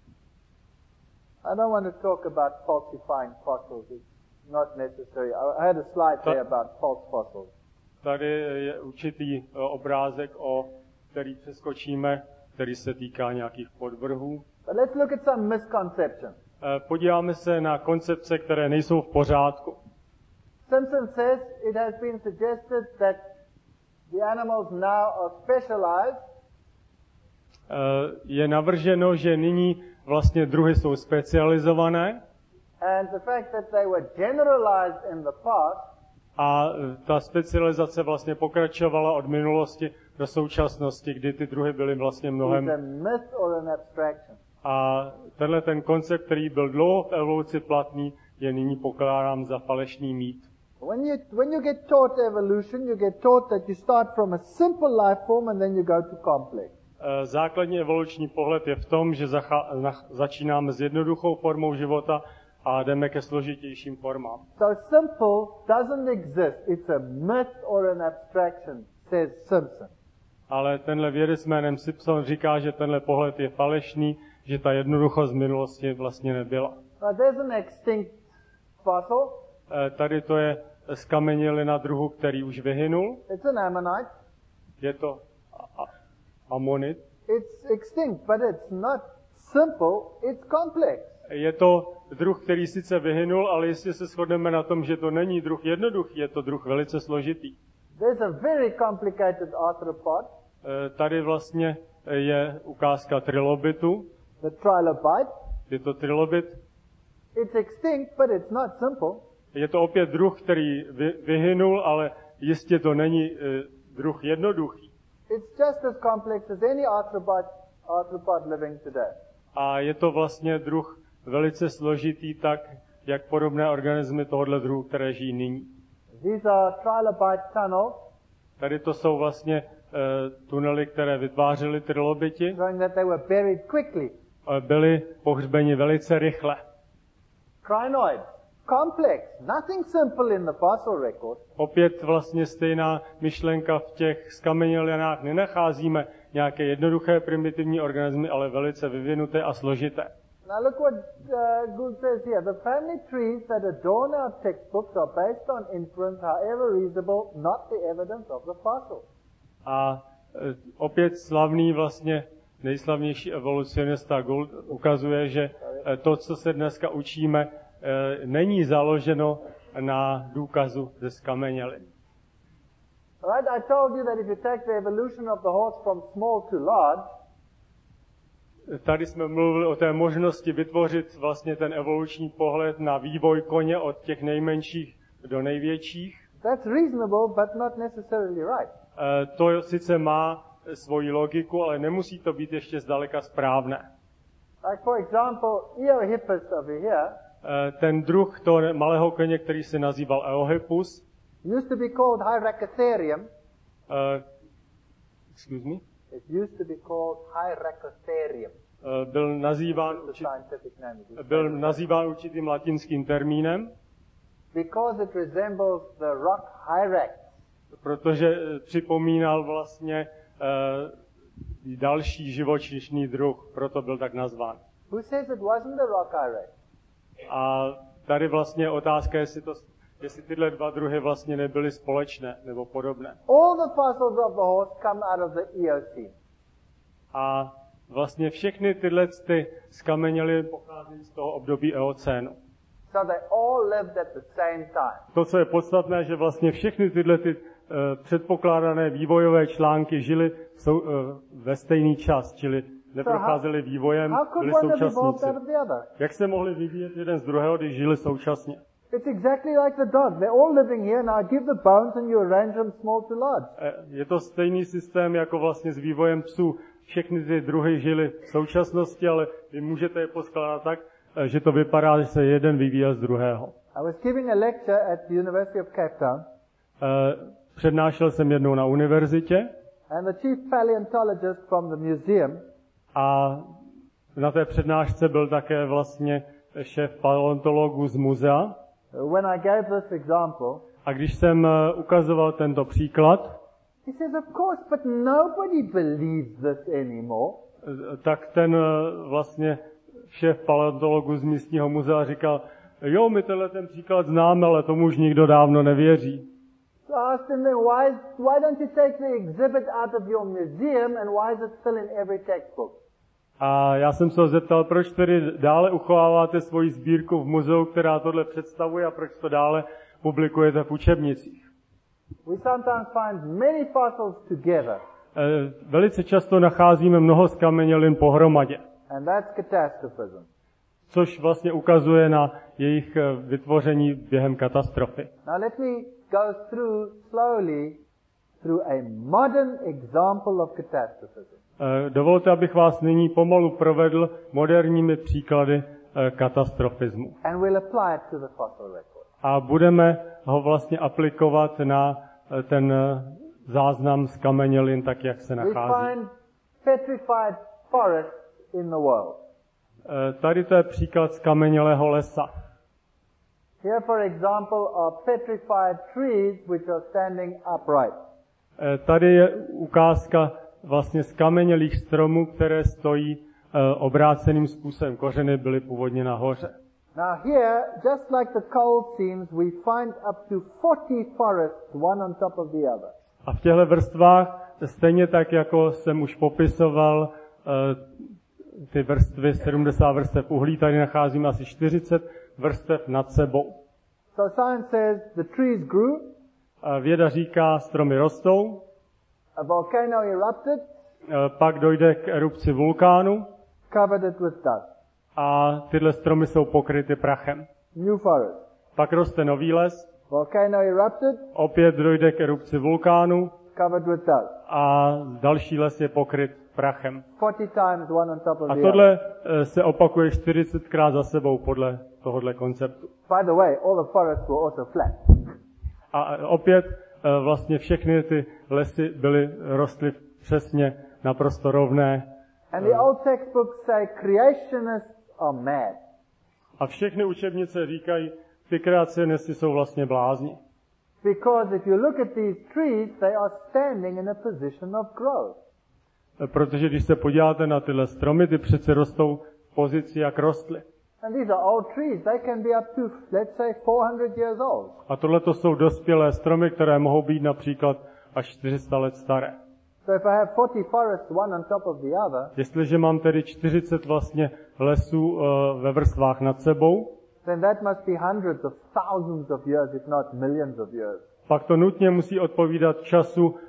I don't want to talk about falsifying fossils. It's not necessary. I had a slide there about false fossils. Tady je určitý obrázek, o který přeskočíme, který se týká nějakých podvrhů. But let's look at some misconceptions. Podíváme se na koncepce, které nejsou v pořádku. Simpson says it has been suggested that the animals now are specialized. Je navrženo, že nyní vlastně druhy jsou specializované. And the fact that they were generalized in the past. A ta specializace vlastně pokračovala od minulosti do současnosti, kdy ty druhy byly vlastně mnohem... A tenhle ten koncept, který byl dlouho v evoluci platný, je nyní pokládám za falešný mýt. When you, when you get taught evolution, you get taught that you start from a simple life form and then you go to complex. Základní evoluční pohled je v tom, že zacha- na, začínáme s jednoduchou formou života a jdeme ke složitějším formám. So simple doesn't exist. It's a myth or an abstraction, says Simpson. Ale tenhle vědec jménem Simpson říká, že tenhle pohled je falešný, že ta jednoduchost z minulosti vlastně nebyla. Now there's an extinct fossil. Tady to je skamenělina druhu, který už vyhynul. It's an ammonite. Je to amonit. It's extinct, but it's not simple, it's complex. Je to druh, který sice vyhynul, ale jestli se shodneme na tom, že to není druh jednoduchý, je to druh velice složitý. There's a very complicated arthropod. Tady vlastně je ukázka trilobitu. The trilobite. Je to trilobit. It's extinct, but it's not simple. Je to opět druh, který vy, vyhynul, ale jistě to není uh, druh jednoduchý. It's just as complex as any arthropod, arthropod living today. A je to vlastně druh velice složitý, tak jak podobné organismy tohoto druhu, které žijí nyní. These are trilobite tunnels. Tady to jsou vlastně uh, tunely, které vytvářely trilobiti. Showing that they were buried quickly. Uh, byly pohřbeni velice rychle. Crinoids, complex, nothing simple in the fossil record. Opět vlastně stejná myšlenka v těch skamenělinách. Nenacházíme nějaké jednoduché primitivní organismy, ale velice vyvinuté a složité. Now look what uh, Gould says here. The family trees that adorn our textbooks are based on inference, however reasonable, not the evidence of the fossil. A e, opět slavný vlastně nejslavnější evolucionista Gould ukazuje, že e, to, co se dneska učíme, e, není založeno na důkazu ze skamenělin. Right? I told you that if you take the evolution of the horse from small to large, tady jsme mluvili o té možnosti vytvořit vlastně ten evoluční pohled na vývoj koně od těch nejmenších do největších. That's reasonable, but not necessarily right. E, to sice má svoji logiku, ale nemusí to být ještě zdaleka správné. Like for example, Eohippus over here, e, ten druh toho malého koně, který se nazýval Eohippus, used to be called Hyracotherium. Uh, excuse me? It used to be called Hyracotherium. Uh, byl nazýván, určit, byl nazýván určitým latinským termínem. Because it resembles the rock hyrax. Protože připomínal vlastně uh, další živočišný druh, proto byl tak nazván. Who says it wasn't the rock hyrax? A tady vlastně otázka, jestli to jestli tyhle dva druhy vlastně nebyly společné nebo podobné. All the fossils of the horse come out of the Eocene. A vlastně všechny tyhle ty skameněliny pocházejí z toho období Eocénu. So they all lived at the same time. To, co je podstatné, že vlastně všechny tyhle ty, uh, předpokládané vývojové články žily sou, uh, ve stejný čas, čili neprocházeli vývojem, byli současníci. Jak se mohli vyvíjet jeden z druhého, když žili současně? It's exactly like the dog. They're all living here. Now give the bones and you arrange them small to large. Je to stejný systém jako vlastně s vývojem psů. Všechny ty druhy žily v současnosti, ale vy můžete je poskládat tak, že to vypadá, že se jeden vyvíjel z druhého. I was giving a lecture at the University of Cape Town. Přednášel jsem jednou na univerzitě. And the chief paleontologist from the museum. A na té přednášce byl také vlastně šéf paleontologů z muzea. When I gave this example, a když jsem ukazoval tento příklad, he says, of course, but nobody believes this anymore. Tak ten vlastně šéf paleontologů z místního muzea říkal, jo, my tenhle ten příklad známe, ale tomu už nikdo dávno nevěří. So I asked him then, why, why don't you take the exhibit out of your museum and why is it still in every textbook? A já jsem se ho zeptal, proč tedy dále uchováváte svoji sbírku v muzeu, která tohle představuje, a proč to dále publikujete v učebnicích. We sometimes find many fossils together. E, velice často nacházíme mnoho zkamenělin pohromadě. And that's catastrophism. Což vlastně ukazuje na jejich vytvoření během katastrofy. Now let me go through slowly through a modern example of catastrophism. Dovolte, abych vás nyní pomalu provedl moderními příklady katastrofismu. And we'll apply it to the fossil record. A budeme ho vlastně aplikovat na ten záznam z kamenělin, tak jak se nachází. We find petrified forests in the world. Tady to je příklad z kamenělého lesa. Here, for example, are petrified trees which are standing upright. Tady je ukázka vlastně z kamenělých stromů, které stojí uh, obráceným způsobem. Kořeny byly původně nahoře. Now here, just like the coal seams, we find up to forty forests, one on top of the other. A v těchto vrstvách, stejně tak, jako jsem už popisoval, uh, ty vrstvy, sedmdesát vrstev uhlí, tady nacházíme asi čtyřicet vrstev nad sebou. So science says the trees grew. Uh, věda říká, stromy rostou. A volcano erupted. Pak dojde k erupci vulkánu. Covered it with dust. A tyhle stromy jsou pokryty prachem. New forest. Pak roste nový les. Volcano erupted. Opět dojde k erupci vulkánu. Covered with dust. A další les je pokryt prachem. forty times one on top of the A other. tohle se opakuje čtyřicetkrát za sebou podle tohohle konceptu. By the way, all the forests were also flat. A opět vlastně všechny ty lesy byly, rostly přesně naprosto rovné. And the old textbooks say creationists are mad. A všechny učebnice říkají, ty kreacionisty jsou vlastně blázni. Because if you look at these trees, they are standing in a position of growth. Protože když se podíváte na tyhle stromy, ty přece rostou v pozici, jak rostly. And these are old trees. They can be up to, let's say, four hundred years old. A tohle to jsou dospělé stromy, které mohou být například až čtyři sta let staré. So if I have forty forests, one on top of the other, jestliže mám tedy čtyřicet vlastně lesů uh, ve vrstvách nad sebou, then that must be hundreds of thousands of years, if not millions of years. Pak to nutně musí odpovídat času uh,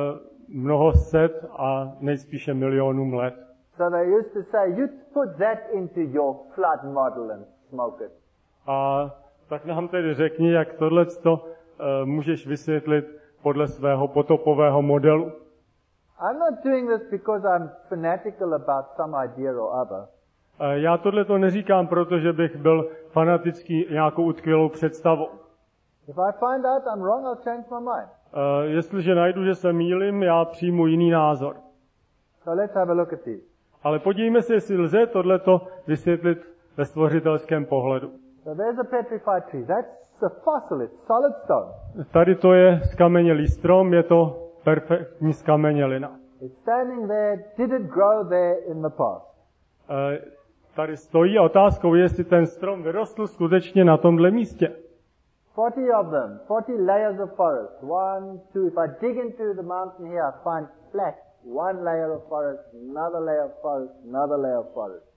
mnoho set a nejspíše milionům let. So they used to say, you put that into your flood model and smoke it. A tak nám tedy řekni, jak tohleto uh, můžeš vysvětlit podle svého potopového modelu. I'm not doing this because I'm fanatical about some idea or other. Uh, já tohleto neříkám, protože bych byl fanatický nějakou utkvělou představou. If I find out I'm wrong, I'll change my mind. Uh, jestliže najdu, že se mýlím, já přijmu jiný názor. So let's have a look at these. Ale podívejme se, jestli lze tohleto vysvětlit ve stvořitelském pohledu. So there's a petrified tree. That's a fossil. It's solid stone. Tady to je skamenělý strom, je to perfektní skamenělina. It's standing there. Did it grow there in the past? Uh, tady stojí a otázkou je, jestli ten strom vyrostl skutečně na tomhle místě. forty of them, forty layers of forest. One, two. If I dig into the mountain here, I find flat. One layer of forest, another layer of forest, another layer of forest.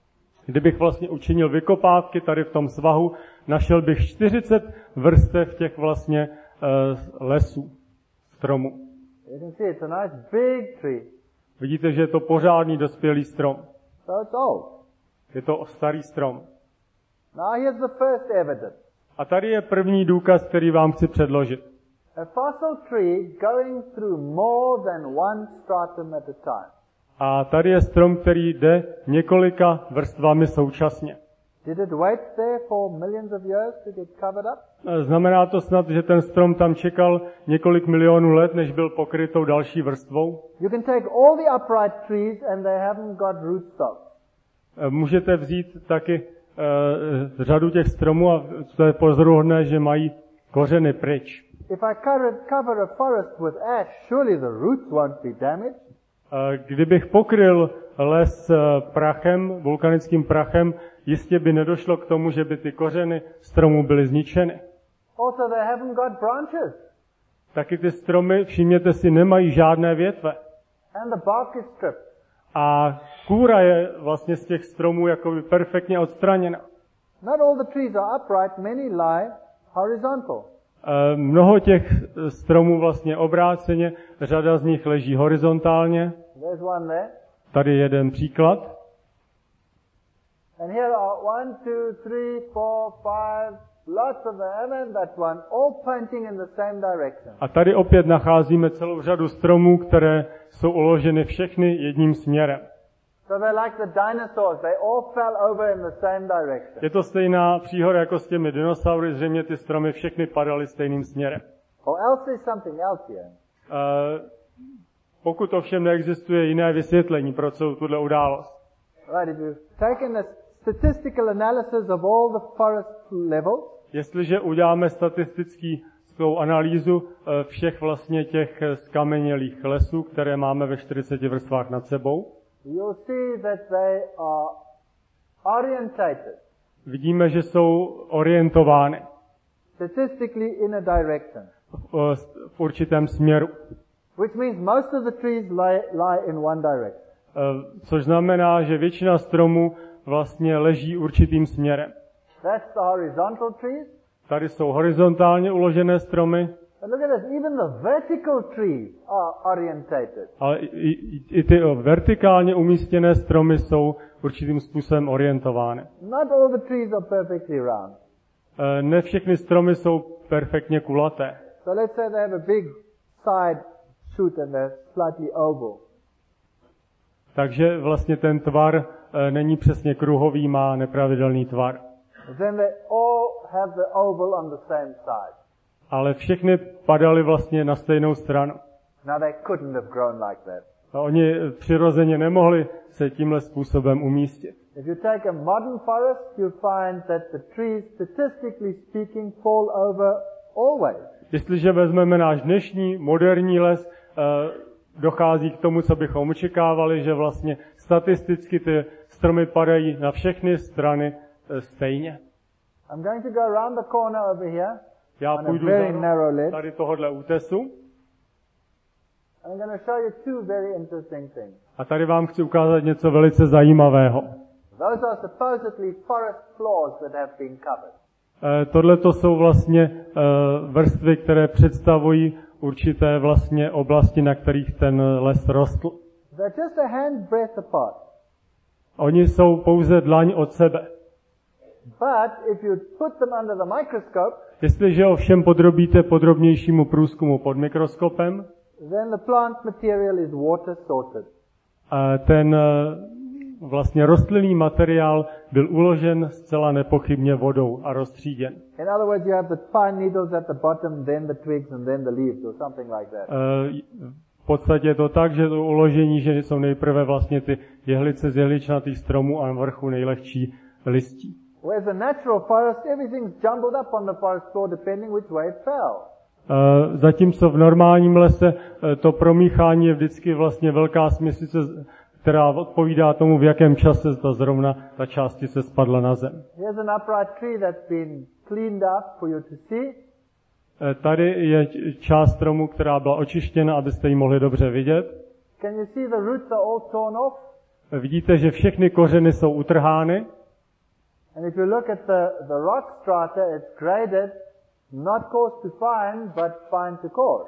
Kdybych vlastně učinil vykopávky tady v tom svahu, našel bych čtyřicet vrstev těch vlastně uh, lesů, stromů. You can see it's a nice big tree. Vidíte, že je to pořádný dospělý strom. So it's old. Je to starý strom. Now here's the first evidence. A tady je první důkaz, který vám chci předložit. A fossil tree going through more than one stratum at a time. A tady je strom, který jde několika vrstvami současně. Did it wait there for millions of years to get covered up? Znamená to snad, že ten strom tam čekal několik milionů let, než byl pokrytou další vrstvou? You can take all the upright trees and they haven't got rootstocks. Můžete vzít taky uh, řadu těch stromů a to je pozoruhodné, že mají kořeny pryč. If I cover, cover a forest with ash, surely the roots won't be damaged. Kdybych pokryl les prachem, vulkanickým prachem, jistě by nedošlo k tomu, že by ty kořeny stromů byly zničeny. Also, they haven't got branches. Taky ty stromy, všimněte si, nemají žádné větve. And the bark is stripped. A kůra je vlastně z těch stromů jakoby perfektně odstraněna. Not all the trees are upright, many lie horizontal. E, mnoho těch stromů vlastně obráceně, řada z nich leží horizontálně. There's one there. Tady jeden příklad. And here are one, two, three, four, five, lots of them, and that one, all pointing in the same direction. A tady opět nacházíme celou řadu stromů, které jsou uloženy všechny jedním směrem. So they're like the dinosaurs, they all fell over in the same direction. Je to stejná příhoda jako s těmi dinosaury, zřejmě ty stromy všechny padaly stejným směrem. Or else there's something else here. Uh, pokud ovšem neexistuje jiné vysvětlení pro celou tuhle událost. Right, if you've taken a statistical analysis of all the forest levels, jestliže uděláme statistickou analýzu všech vlastně těch skamenělých lesů, které máme ve čtyřiceti vrstvách nad sebou, you'll see that they are orientated. Vidíme, že jsou orientovány. Statistically in a direction. V, v určitém směru. Which means most of the trees lie, lie in one direction. Což znamená, že většina stromů vlastně leží určitým směrem. That's the horizontal trees. Tady jsou horizontálně uložené stromy. But look at this, even the vertical trees are orientated. Ale i, i, i ty vertikálně umístěné stromy jsou určitým způsobem orientovány. Not all the trees are perfectly round. Ne všechny stromy jsou perfektně kulaté. So let's say they have a big side shoot and they're slightly oval. Takže vlastně ten tvar e, není přesně kruhový, má nepravidelný tvar. Then they all have the oval on the same side. Ale všechny padaly vlastně na stejnou stranu. Now they couldn't have grown like that. A oni přirozeně nemohli se tímhle způsobem umístit. If you take a modern forest, you'll find that the trees, statistically speaking, fall over always. Jestliže vezmeme náš dnešní moderní les, e, dochází k tomu, co bychom očekávali, že vlastně statisticky ty stromy padají na všechny strany stejně. I'm going to go around the corner over here. Já půjdu za tady tohohle útesu. I'm going to show you two very interesting things. A tady vám chci ukázat něco velice zajímavého. Those are supposedly forest floors that have been covered. E, Tohle to jsou vlastně e, vrstvy, které představují určité vlastně oblasti, na kterých ten les rostl. They're just a handbreadth apart. Oni jsou pouze dlaň od sebe. But if you put them under the microscope, jestliže ovšem podrobíte podrobnějšímu průzkumu pod mikroskopem, then the plant material is water sorted. Ten vlastně rostlinný materiál byl uložen zcela nepochybně vodou a rozstříděn. In other words, you have the pine needles at the bottom, then the twigs and then the leaves or something like that. V podstatě je to tak, že to uložení, že jsou nejprve vlastně ty jehlice z jehličnatých stromů a na vrchu nejlehčí listí. Whereas a natural forest, everything's jumbled up on the forest floor depending which way it fell. Zatímco v normálním lese to promíchání je vždycky vlastně velká směsice, která odpovídá tomu, v jakém čase to zrovna ta částice spadla na zem. Here's an upright tree that's been cleaned up for you to see. Tady je část stromu, která byla očištěna, abyste ji mohli dobře vidět. Can you see the roots are all torn off? vidíte, že všechny kořeny jsou utrhány. And if you look at the, the rock strata, it's graded not coarse to fine, but fine to coarse.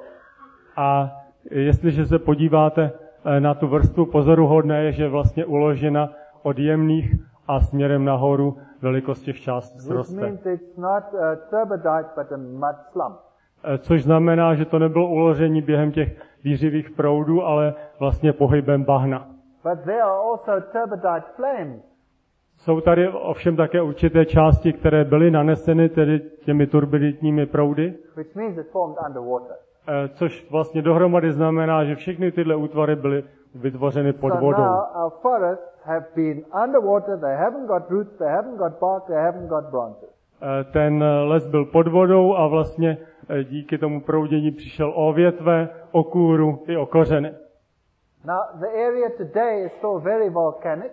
A jestliže se podíváte na tu vrstvu, pozoruhodné je, že je vlastně uložena od jemných a směrem nahoru velikost těch částic Which roste. means it's not a turbidite, but a mud slump. Což znamená, že to nebylo uložení během těch výřivých proudů, ale vlastně pohybem bahna. But there are also turbidite flames. Jsou tady ovšem také určité části, které byly naneseny tedy těmi turbiditními proudy, Which means it formed underwater. což vlastně dohromady znamená, že všechny tyhle útvary byly vytvořeny pod So vodou. now our forests have been underwater, they haven't got roots, they haven't got bark, they haven't got branches. Ten les byl pod vodou a vlastně díky tomu proudění přišel o větve, o kůru i o kořeny. Now the area today is still very volcanic.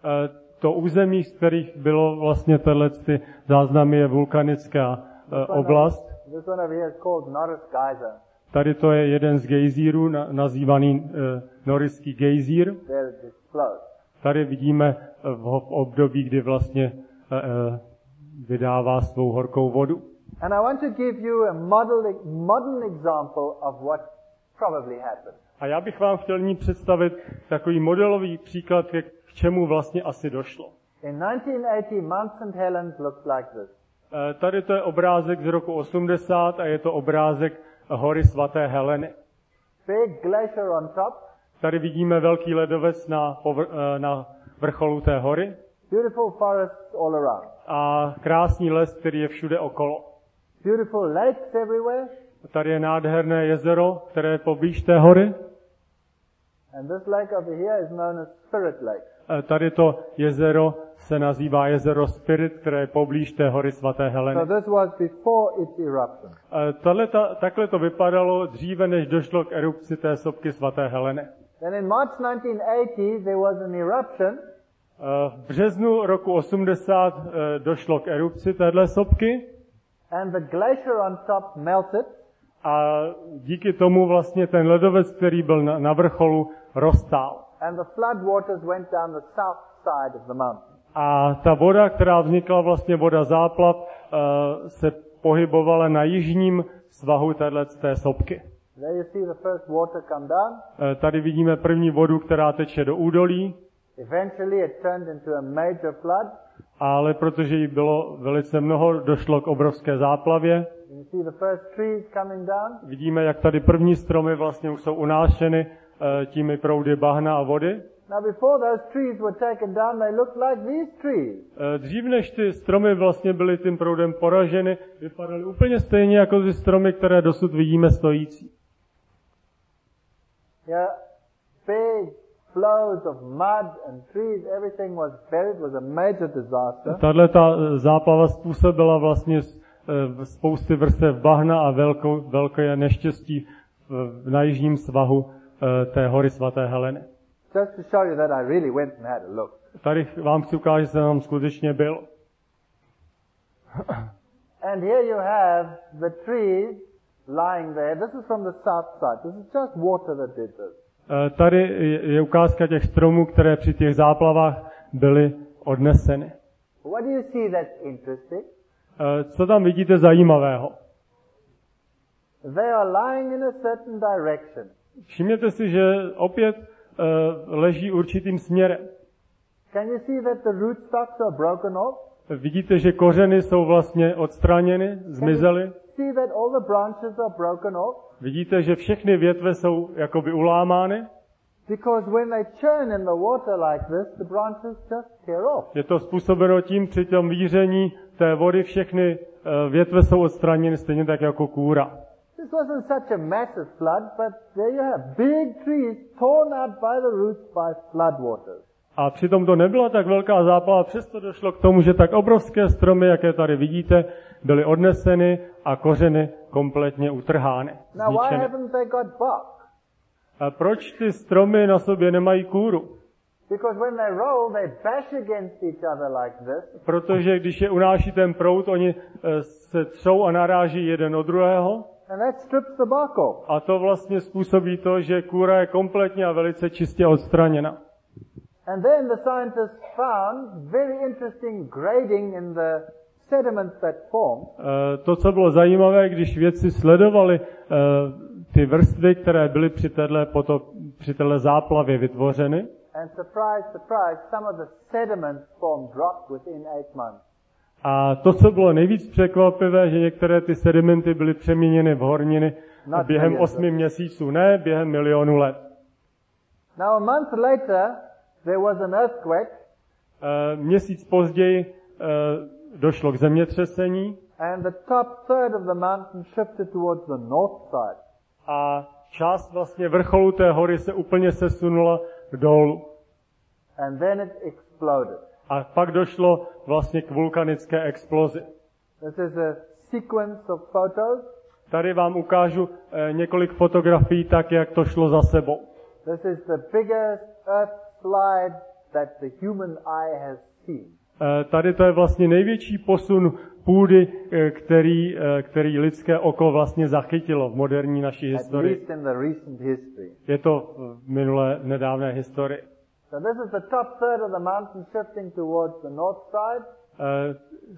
To území, z kterých bylo vlastně tyhle ty záznamy, je vulkanická oblast. This one over here is called Norris Geyser. Tady to je jeden z gejzírů, nazývaný uh, Norriský gejzír. There it explodes. Tady vidíme v období, kdy vlastně uh, vydává svou horkou vodu. And I want to give you a model, modern example of what probably happened. A já bych vám chtěl nyní představit takový modelový příklad, k čemu vlastně asi došlo. In nineteen eighty, Mount Saint Helens looked like this. Uh, tady to je obrázek z roku osmdesát a je to obrázek hory svaté Heleny. Big glacier on top. Tady vidíme velký ledovec na, povr- na vrcholu té hory. Beautiful forests all around. A krásný les, který je všude okolo. Beautiful lakes everywhere. Tady je nádherné jezero, které je poblíž té hory. And this lake over here is known as Spirit Lake. Tady to jezero se nazývá jezero Spirit, které je poblíž té hory svaté Heleny. So this was before its eruption. Tato, takhle to vypadalo dříve, než došlo k erupci té sopky svaté Heleny. Then in March nineteen eighty there was an eruption. V březnu roku osmdesát došlo k erupci téhle sopky. And the glacier on top melted. A díky tomu vlastně ten ledovec, který byl na, na vrcholu, roztál. And the flood waters went down the south side of the mountain. A ta voda, která vznikla, vlastně voda záplav, uh, se pohybovala na jižním svahu té sopky. There you see the first water come down. Uh, tady vidíme první vodu, která teče do údolí. Eventually it turned into a major flood. Ale protože jí bylo velice mnoho, došlo k obrovské záplavě. You see the first trees coming down. Vidíme, jak tady první stromy vlastně už jsou unášeny uh, těmi proudy bahna a vody. Now before those trees were taken down, they looked like these trees. Uh, dřív než ty stromy vlastně byly tím proudem poraženy, vypadaly úplně stejně jako ty stromy, které dosud vidíme stojící. Yeah, big flows of mud and trees, everything was buried, was a major disaster. Tahle ta záplava způsobila vlastně spousty vrstev bahna a velkou, velké neštěstí na jižním svahu té hory svaté Heleny. Just to show you that I really went and had a look. Tady vám chci ukázat, že jsem tam skutečně byl. And here you have the trees lying there. This is from the south side. This is just water that did this. Tady je ukázka těch stromů, které při těch záplavách byly odneseny. What do you see that's interesting? Co tam vidíte zajímavého? They are lying in a certain direction. Všimněte si, že opět uh, leží určitým směrem. Can you see that the rootstocks are broken off? Vidíte, že kořeny jsou vlastně odstraněny, zmizely. See that all the branches are broken off? Vidíte, že všechny větve jsou jakoby ulámány. Because when they churn in the water like this, the branches just tear off. Je to způsobeno tím, při tom víření té vody všechny uh, větve jsou odstraněny stejně tak jako kůra. This wasn't such a massive flood, but there you have big trees torn out by the roots by flood waters. A přitom to nebyla tak velká záplava, přesto došlo k tomu, že tak obrovské stromy, jaké tady vidíte, byly odneseny a kořeny kompletně utrhány, Now why zničeny. haven't they got bark? A proč ty stromy na sobě nemají kůru? Because when they roll, they bash against each other like this. Protože když je unáší ten proud, oni se třou a naráží jeden od druhého. And that strips the bark off. A to vlastně způsobí to, že kůra je kompletně a velice čistě odstraněna. And then the scientists found very interesting grading in the sediments that formed. To, co bylo zajímavé, když vědci sledovali ty vrstvy, které byly při téhle, potop, při téhle záplavě vytvořeny. And surprise, surprise, some of the sediments formed rock within eight months. A to, co bylo nejvíc překvapivé, že některé ty sedimenty byly přeměněny v horniny během osmi měsíců, ne během milionu let. Now a month later, there was an earthquake. Uh, měsíc později uh, došlo k zemětřesení. And the top third of the mountain shifted towards the north side. A část vlastně vrcholu té hory se úplně sesunula dolů. And then it exploded. A pak došlo vlastně k vulkanické explozi. This is a sequence of photos. Tady vám ukážu eh, několik fotografií tak, jak to šlo za sebou. This is the biggest earth slide that the human eye has seen. Eh, tady to je vlastně největší posun půdy, eh, který, eh, který lidské oko vlastně zachytilo v moderní naší historii. At least in the recent history. Je to v minulé nedávné historii. So this is the top third of the mountain shifting towards the north side. Eh,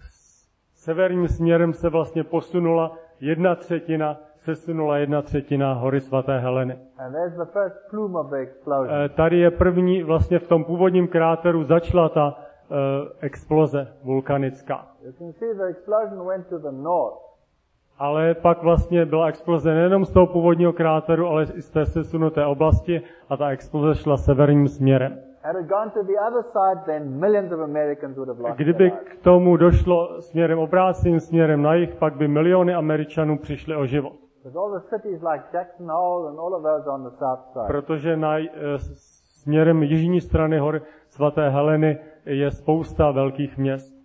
severním směrem se vlastně posunula jedna třetina, sesunula jedna třetina hory svaté Heleny. And there's the first plume of the explosion. Eh, tady je první, vlastně v tom původním kráteru začala ta eh, exploze vulkanická. You can see the explosion went to the north. Ale pak vlastně byla exploze nejenom z toho původního kráteru, ale i z té sesunuté oblasti a ta exploze šla severním směrem. Had it gone to the other side, then millions of Americans would have lost their Kdyby lives. k tomu došlo směrem obráceným směrem na jih, pak by miliony Američanů přišly o život. Because all the cities like Jackson Hole and all of those on the south side. Protože na, e, směrem jižní strany hory svaté Heleny je spousta velkých měst.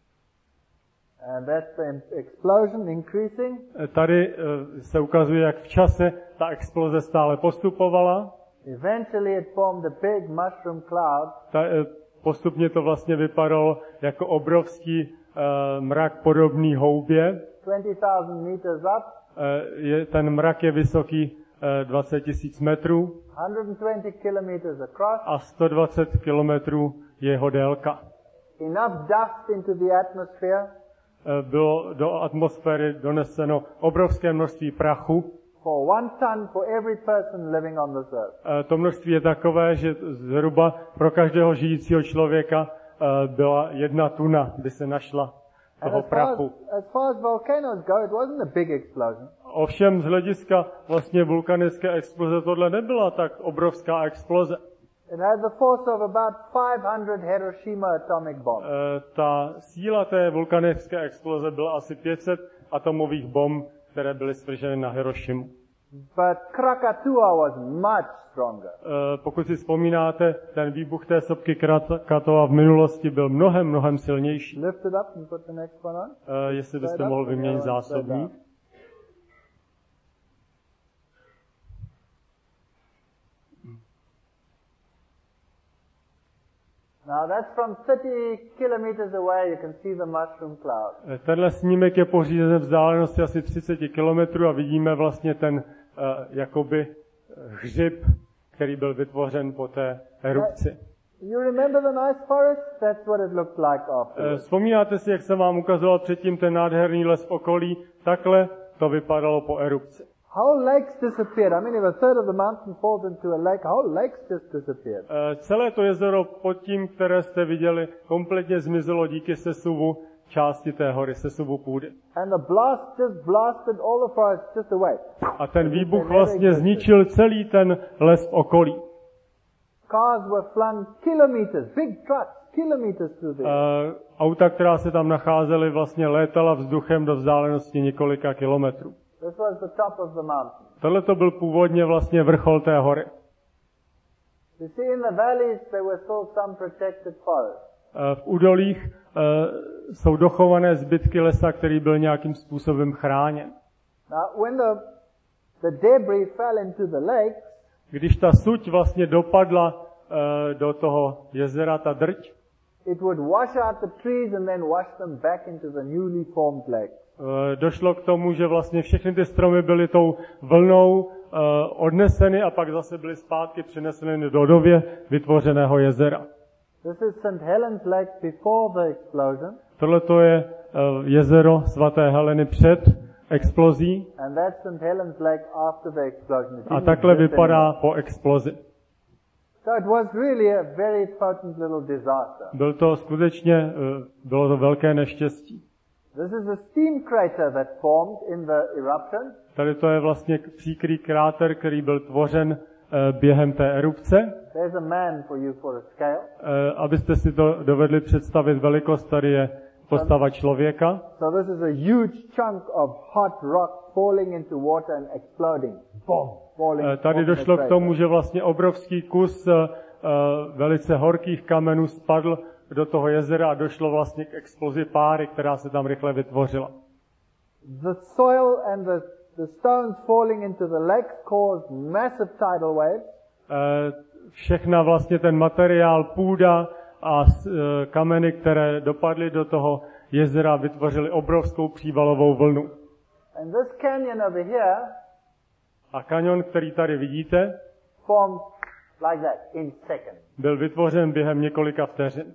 And that's the explosion increasing. Tady e, se ukazuje, jak v čase ta exploze stále postupovala. Eventually it formed a big mushroom cloud. Ta, e, postupně to vlastně vypadalo jako obrovský e, mrak podobný houbě. twenty thousand meters up. E, je, ten mrak je vysoký e, dvacet tisíc metrů. one hundred twenty kilometers across. A sto dvacet kilometrů je jeho délka. Enough dust into the atmosphere. E, bylo do atmosféry doneseno obrovské množství prachu. For one ton for every person living on this earth. To množství je takové, že zhruba pro každého žijícího člověka byla jedna tuna, by se našla toho as prachu. Far as, as far as volcanoes go, it wasn't a big explosion. Ovšem z hlediska vlastně vulkanické exploze tohle nebyla tak obrovská exploze. It had the force of about five hundred Hiroshima atomic bombs. Ta síla té vulkanické exploze byla asi pět set atomových bomb, které byly svrženy na Hirošimu. But Krakatoa was much stronger. Pokud si vzpomínáte, ten výbuch té sopky Krakatoa v minulosti byl mnohem, mnohem silnější. Lift it up and put the next one on. Jestli byste mohl vyměnit zásobník. Now that's from thirty kilometers away. You can see the mushroom cloud. Tenhle snímek je pořízen v vzdálenosti asi třicet kilometrů a vidíme vlastně ten uh, jakoby hřib, který byl vytvořen po té erupci. You remember the nice forest? That's what it looked like after. Vzpomínáte si, jak jsem vám ukazoval předtím ten nádherný les v okolí? Takhle to vypadalo po erupci. Whole lakes disappeared. I mean, if a third of the mountain falls into a lake, whole lakes just disappeared. Uh, celé to jezero pod tím, které jste viděli, kompletně zmizelo díky sesuvu části té hory, sesuvu půdy. And the blast just blasted all the forest just away. A ten výbuch vlastně zničil celý ten les v okolí. Cars were flung kilometers, big trucks, kilometers through the air. Uh, auta, která se tam nacházely, vlastně létala vzduchem do vzdálenosti několika kilometrů. This was the top of the mountain. Tohle to byl původně vlastně vrchol té hory. You see, in the valleys there were still some protected forests. Uh, v údolích uh, jsou dochované zbytky lesa, který byl nějakým způsobem chráněn. Now, when the, the debris fell into the lakes, když ta suť vlastně dopadla uh, do toho jezera, ta drť, it would wash out the trees and then wash them back into the newly formed lake. Uh, došlo k tomu, že vlastně všechny ty stromy byly tou vlnou uh, odneseny a pak zase byly zpátky přeneseny do nově vytvořeného jezera. This is Saint Helens Lake before the explosion. Tohle to je uh, jezero svaté Heleny před explozí. And that's Saint Helens Lake after the explosion. It A didn't takhle exist vypadá anymore. po explozi. So it was really a very potent little disaster. Byl to skutečně, uh, bylo to velké neštěstí. This is a steam crater that formed in the eruption. Tady to je vlastně příkrý kráter, který byl tvořen uh, během té erupce. There's a man for you for a scale. Uh, abyste si to dovedli představit velikost, tady je postava člověka. So this is a huge chunk of hot rock falling into water and exploding. Boom! Falling. Uh, tady off došlo the k tomu, crater. že vlastně obrovský kus uh, uh, velice horkých kamenů spadl do toho jezera a došlo vlastně k explozi páry, která se tam rychle vytvořila. The soil and the, the stones falling into the lake caused massive tidal waves. Uh, všechna vlastně ten materiál, půda a uh, kameny, které dopadly do toho jezera, vytvořily obrovskou přívalovou vlnu. And this canyon over here A kanion, který tady vidíte, formed like that in seconds. byl vytvořen během několika vteřin.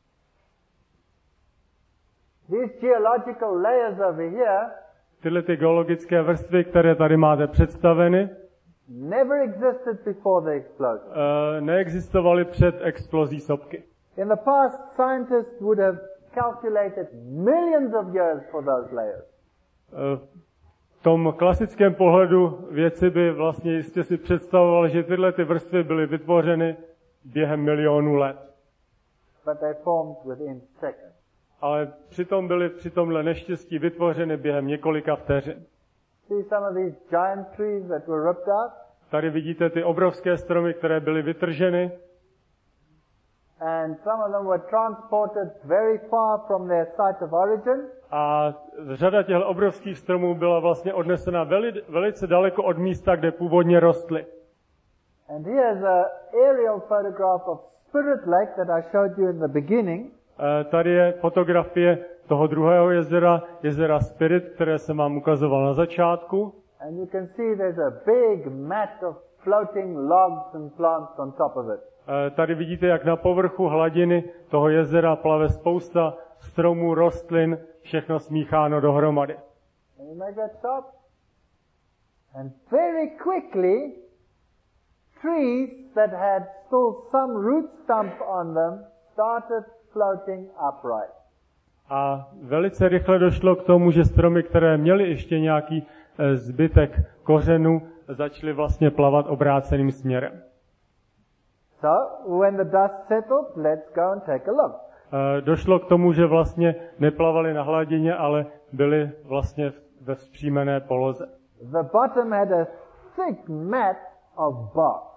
These geological layers over here Tyhle ty geologické vrstvy, které tady máte představeny, never existed before the explosion. uh, neexistovaly před explozí sopky. In the past, scientists would have calculated millions of years for those layers. Uh, v tom klasickém pohledu věci by vlastně jistě si představovali, že tyhle ty vrstvy byly vytvořeny během milionů let. But they formed within seconds. Ale přitom byly při tomhle neštěstí vytvořeny během několika vteřin. See some of these giant trees that were ripped out? Tady vidíte ty obrovské stromy, které byly vytrženy And some of them were transported very far from their site of origin. a řada těch obrovských stromů byla vlastně odnesena veli, velice daleko od místa, kde původně rostly. And here's an aerial photograph of Spirit Lake that I showed you in the beginning. E, Tady je fotografie toho druhého jezera, jezera Spirit, které jsem vám ukazoval na začátku. And you can see there's a big mat of floating logs and plants on top of it. E, Tady vidíte, jak na povrchu hladiny toho jezera plave spousta stromů, rostlin, všechno smícháno dohromady. Can you make that stop? And very quickly, trees that had still some root stump on them started floating upright. A velice rychle došlo k tomu, že stromy, které měly ještě nějaký e, zbytek kořenů, začaly vlastně plavat obráceným směrem. So, when the dust settled, let's go and take a look. E, Došlo k tomu, že vlastně neplavali na hladině, ale byli vlastně ve vzpřímené poloze. The bottom had a thick mat of bark.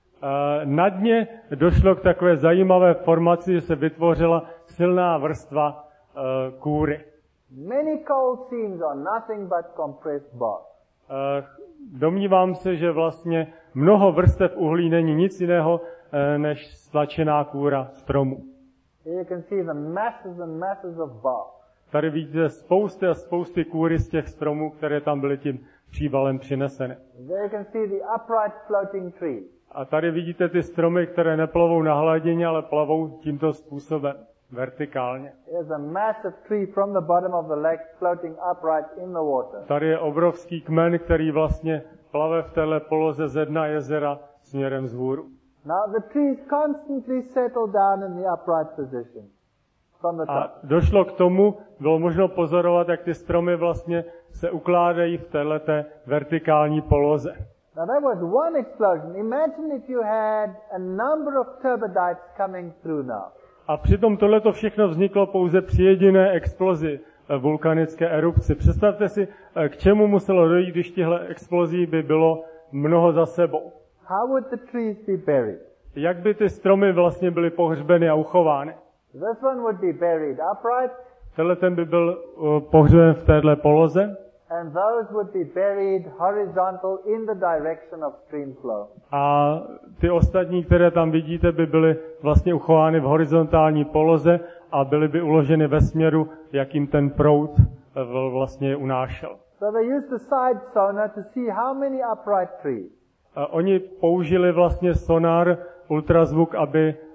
E, Na dně došlo k takové zajímavé formaci, že se vytvořila silná vrstva e, kůry. Many coal seams are nothing but compressed bark. E, Domnívám se, že vlastně mnoho vrstev uhlí není nic jiného e, než stlačená kůra stromu. Here you can see the masses and masses of bark. Tady vidíte spousty a spousty kůry z těch stromů, které tam byly tím přívalem přineseny. There you can see the upright floating trees. A tady vidíte ty stromy, které neplavou na hladině, ale plavou tímto způsobem, vertikálně. There's a massive tree from the bottom of the lake floating upright in the water. Tady je obrovský kmen, který vlastně plave v téhle poloze ze dna jezera směrem vzhůru. Now the trees constantly settle down in the upright position from the A top. došlo k tomu, bylo možno pozorovat, jak ty stromy vlastně se ukládají v téhleté vertikální poloze. Now that was one explosion. Imagine if you had a number of turbidites coming through now. A přitom tohleto všechno vzniklo pouze při jediné explozi eh, vulkanické erupci. Představte si, eh, k čemu muselo dojít, když těchto explozí by bylo mnoho za sebou. How would the trees be buried? Jak by ty stromy vlastně byly pohřbeny a uchovány? This one would be buried upright, Tenhle ten by byl uh, pohřben v téhle poloze and those would be buried horizontal in the direction of stream flow. a ty ostatní, které tam vidíte, by byly vlastně uchovány v horizontální poloze a byly by uloženy ve směru, jakým ten proud uh, vlastně je unášel. So they used a side sonar to see how many upright trees. Uh, oni použili vlastně sonar, ultrazvuk, aby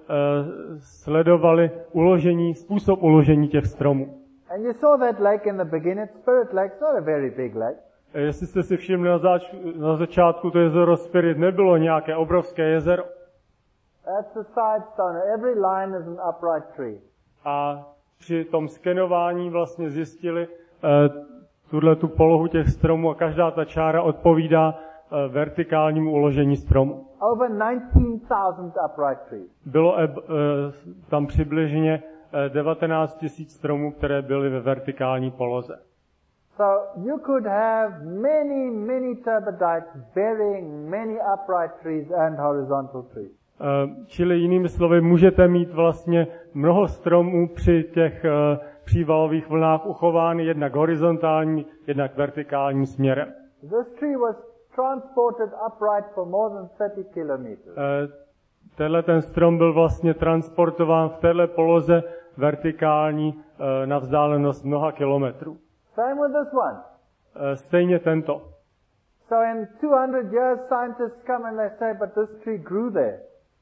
sledovali uložení, způsob uložení těch stromů. And you saw that lake in the beginning. Spirit Lake, it's not a very big lake. Jestli jste si všimli na, zač- na začátku, to jezero Spirit nebylo nějaké obrovské jezero. That's a side stone. Every line is an upright tree. A při tom skenování vlastně zjistili eh, tuhle tu polohu těch stromů a každá ta čára odpovídá eh, vertikálnímu uložení stromu. Over nineteen thousand upright trees. Bylo eh, tam přibližně eh, devatenáct tisíc stromů, které byly ve vertikální poloze. So you could have many, many turbidites burying many upright trees and horizontal trees. Čili jinými slovy, můžete mít vlastně mnoho stromů při těch přívalových vlnách uchovány jednak horizontální, jednak vertikálním směrem. This tree was transported upright for more than thirty kilometers. Tenhle ten strom byl vlastně transportován v téhle poloze vertikální na vzdálenost mnoha kilometrů. Same with this one. Stejně tento. So in two hundred years, scientists come and they say, but this tree grew there.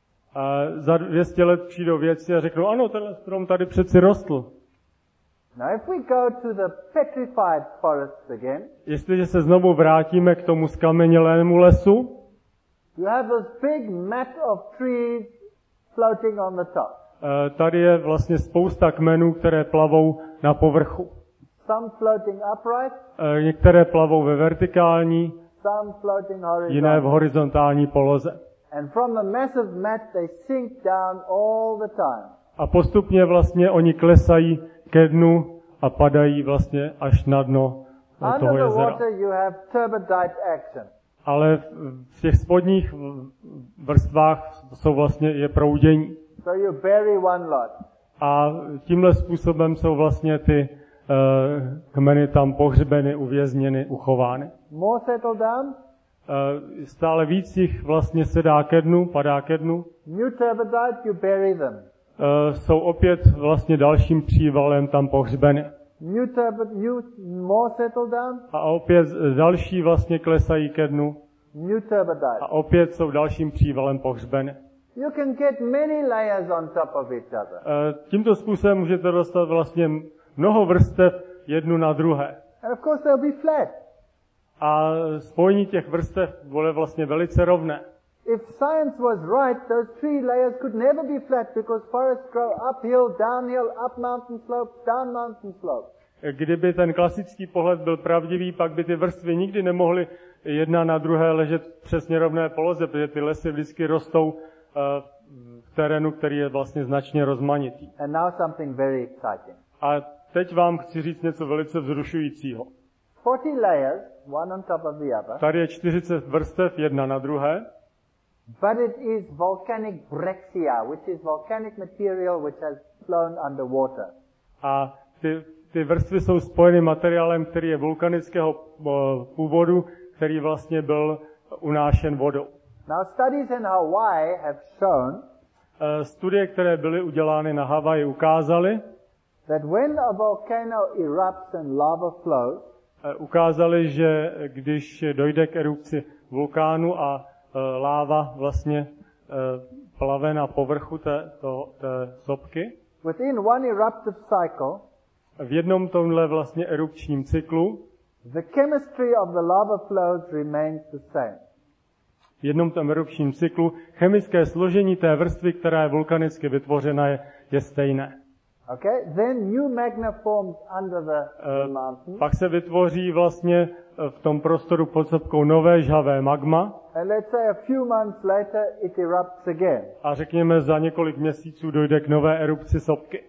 A za dvě stě let přijdou vědci a řeknou, ano, tenhle strom tady přeci rostl. Now if we go to the petrified forests again, Jestliže se znovu vrátíme k tomu skamenělému lesu, you have this big mat of trees floating on the top. Tady je vlastně spousta kmenů, které plavou na povrchu. Some floating upright, Některé plavou ve vertikální, some floating jiné v horizontal. horizontální poloze. And from the massive mat they sink down all the time. A postupně vlastně oni klesají ke dnu a padají vlastně až na dno toho Under the jezera. water you have turbidite action. Ale v těch spodních vrstvách jsou vlastně je proudění. So you bury one lot. A tímhle způsobem jsou vlastně ty uh, kmeny tam pohřbeny, uvězněny, uchovány. More settle down, Uh, stále víc jich vlastně se dá ke dnu, padá ke dnu. new turbidite, you bury them. Uh, jsou opět vlastně dalším přívalem tam pohřbeny. New turbid, new, more settle down, A opět další vlastně klesají ke dnu. new turbidite. A opět jsou dalším přívalem pohřbeny. You can get many layers on top of each other. Uh, tímto způsobem můžete dostat vlastně mnoho vrstev jednu na druhé. And of course they'll be flat. A spojení těch vrstev bude vlastně velice rovné. If science was right, those three layers could never be flat because forests grow uphill, downhill, up mountain slopes, down mountain slopes. Kdyby ten klasický pohled byl pravdivý, pak by ty vrstvy nikdy nemohly jedna na druhé ležet přesně rovné poloze, protože ty lesy vždycky rostou v terénu, který je vlastně značně rozmanitý. And now something very exciting. A teď vám chci říct něco velice vzrušujícího. forty layers, one on top of the other, Tady je čtyřicet vrstev jedna na druhé, but it is volcanic breccia, which is volcanic material which has flown underwater. a ty, ty vrstvy jsou spojeny materiálem, který je vulkanického původu, který vlastně byl unášen vodou. Now studies in Hawaii have shown Studie, které byly udělány na Havaji, ukázaly, that when a volcano erupts and lava flows, ukázali, že když dojde k erupci vulkánu a láva vlastně plave na povrchu té, to, té sopky, within one eruptive cycle, v jednom tomhle vlastně erupčním cyklu, the chemistry of the lava flows remains the same. v jednom tom erupčním cyklu chemické složení té vrstvy, která je vulkanicky vytvořena, je, je stejné. Okay? Then new magma forms under the, the mountain. Pak se vytvoří vlastně v tom prostoru pod sopkou nové žhavé magma And let's say a few months later it erupts again. a řekněme za několik měsíců dojde k nové erupci sopky.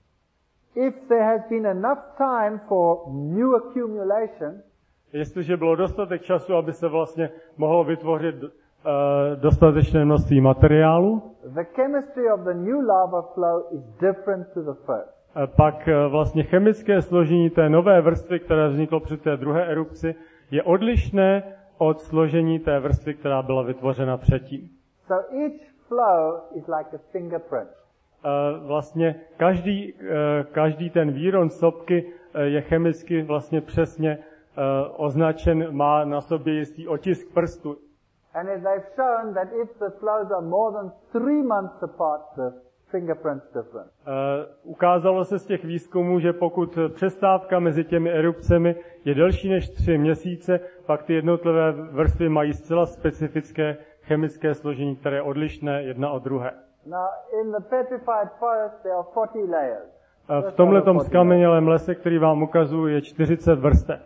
If there has been enough time for new accumulation, Jestliže bylo dostatek času, aby se vlastně mohlo vytvořit uh, dostatečné množství materiálu, the chemistry of the new lava flow is different to the first. pak uh, vlastně chemické složení té nové vrstvy, které vzniklo při té druhé erupci, je odlišné od složení té vrstvy, která byla vytvořena předtím. So each flow is like a fingerprint. Uh, vlastně každý, uh, každý ten výron sopky uh, je chemicky vlastně přesně uh, označen, má na sobě jistý otisk prstu. And if they've shown that if the flows are more than three months apart, the fingerprints different. Uh, ukázalo se z těch výzkumů, že pokud přestávka mezi těmi erupcemi je delší než tři měsíce, pak ty jednotlivé vrstvy mají zcela specifické chemické složení, které je odlišné jedna od druhé. Now, in the petrified forest, there are forty layers. Uh, v tomhletom skamenělém lese, který vám ukazuju, je čtyřicet vrstev.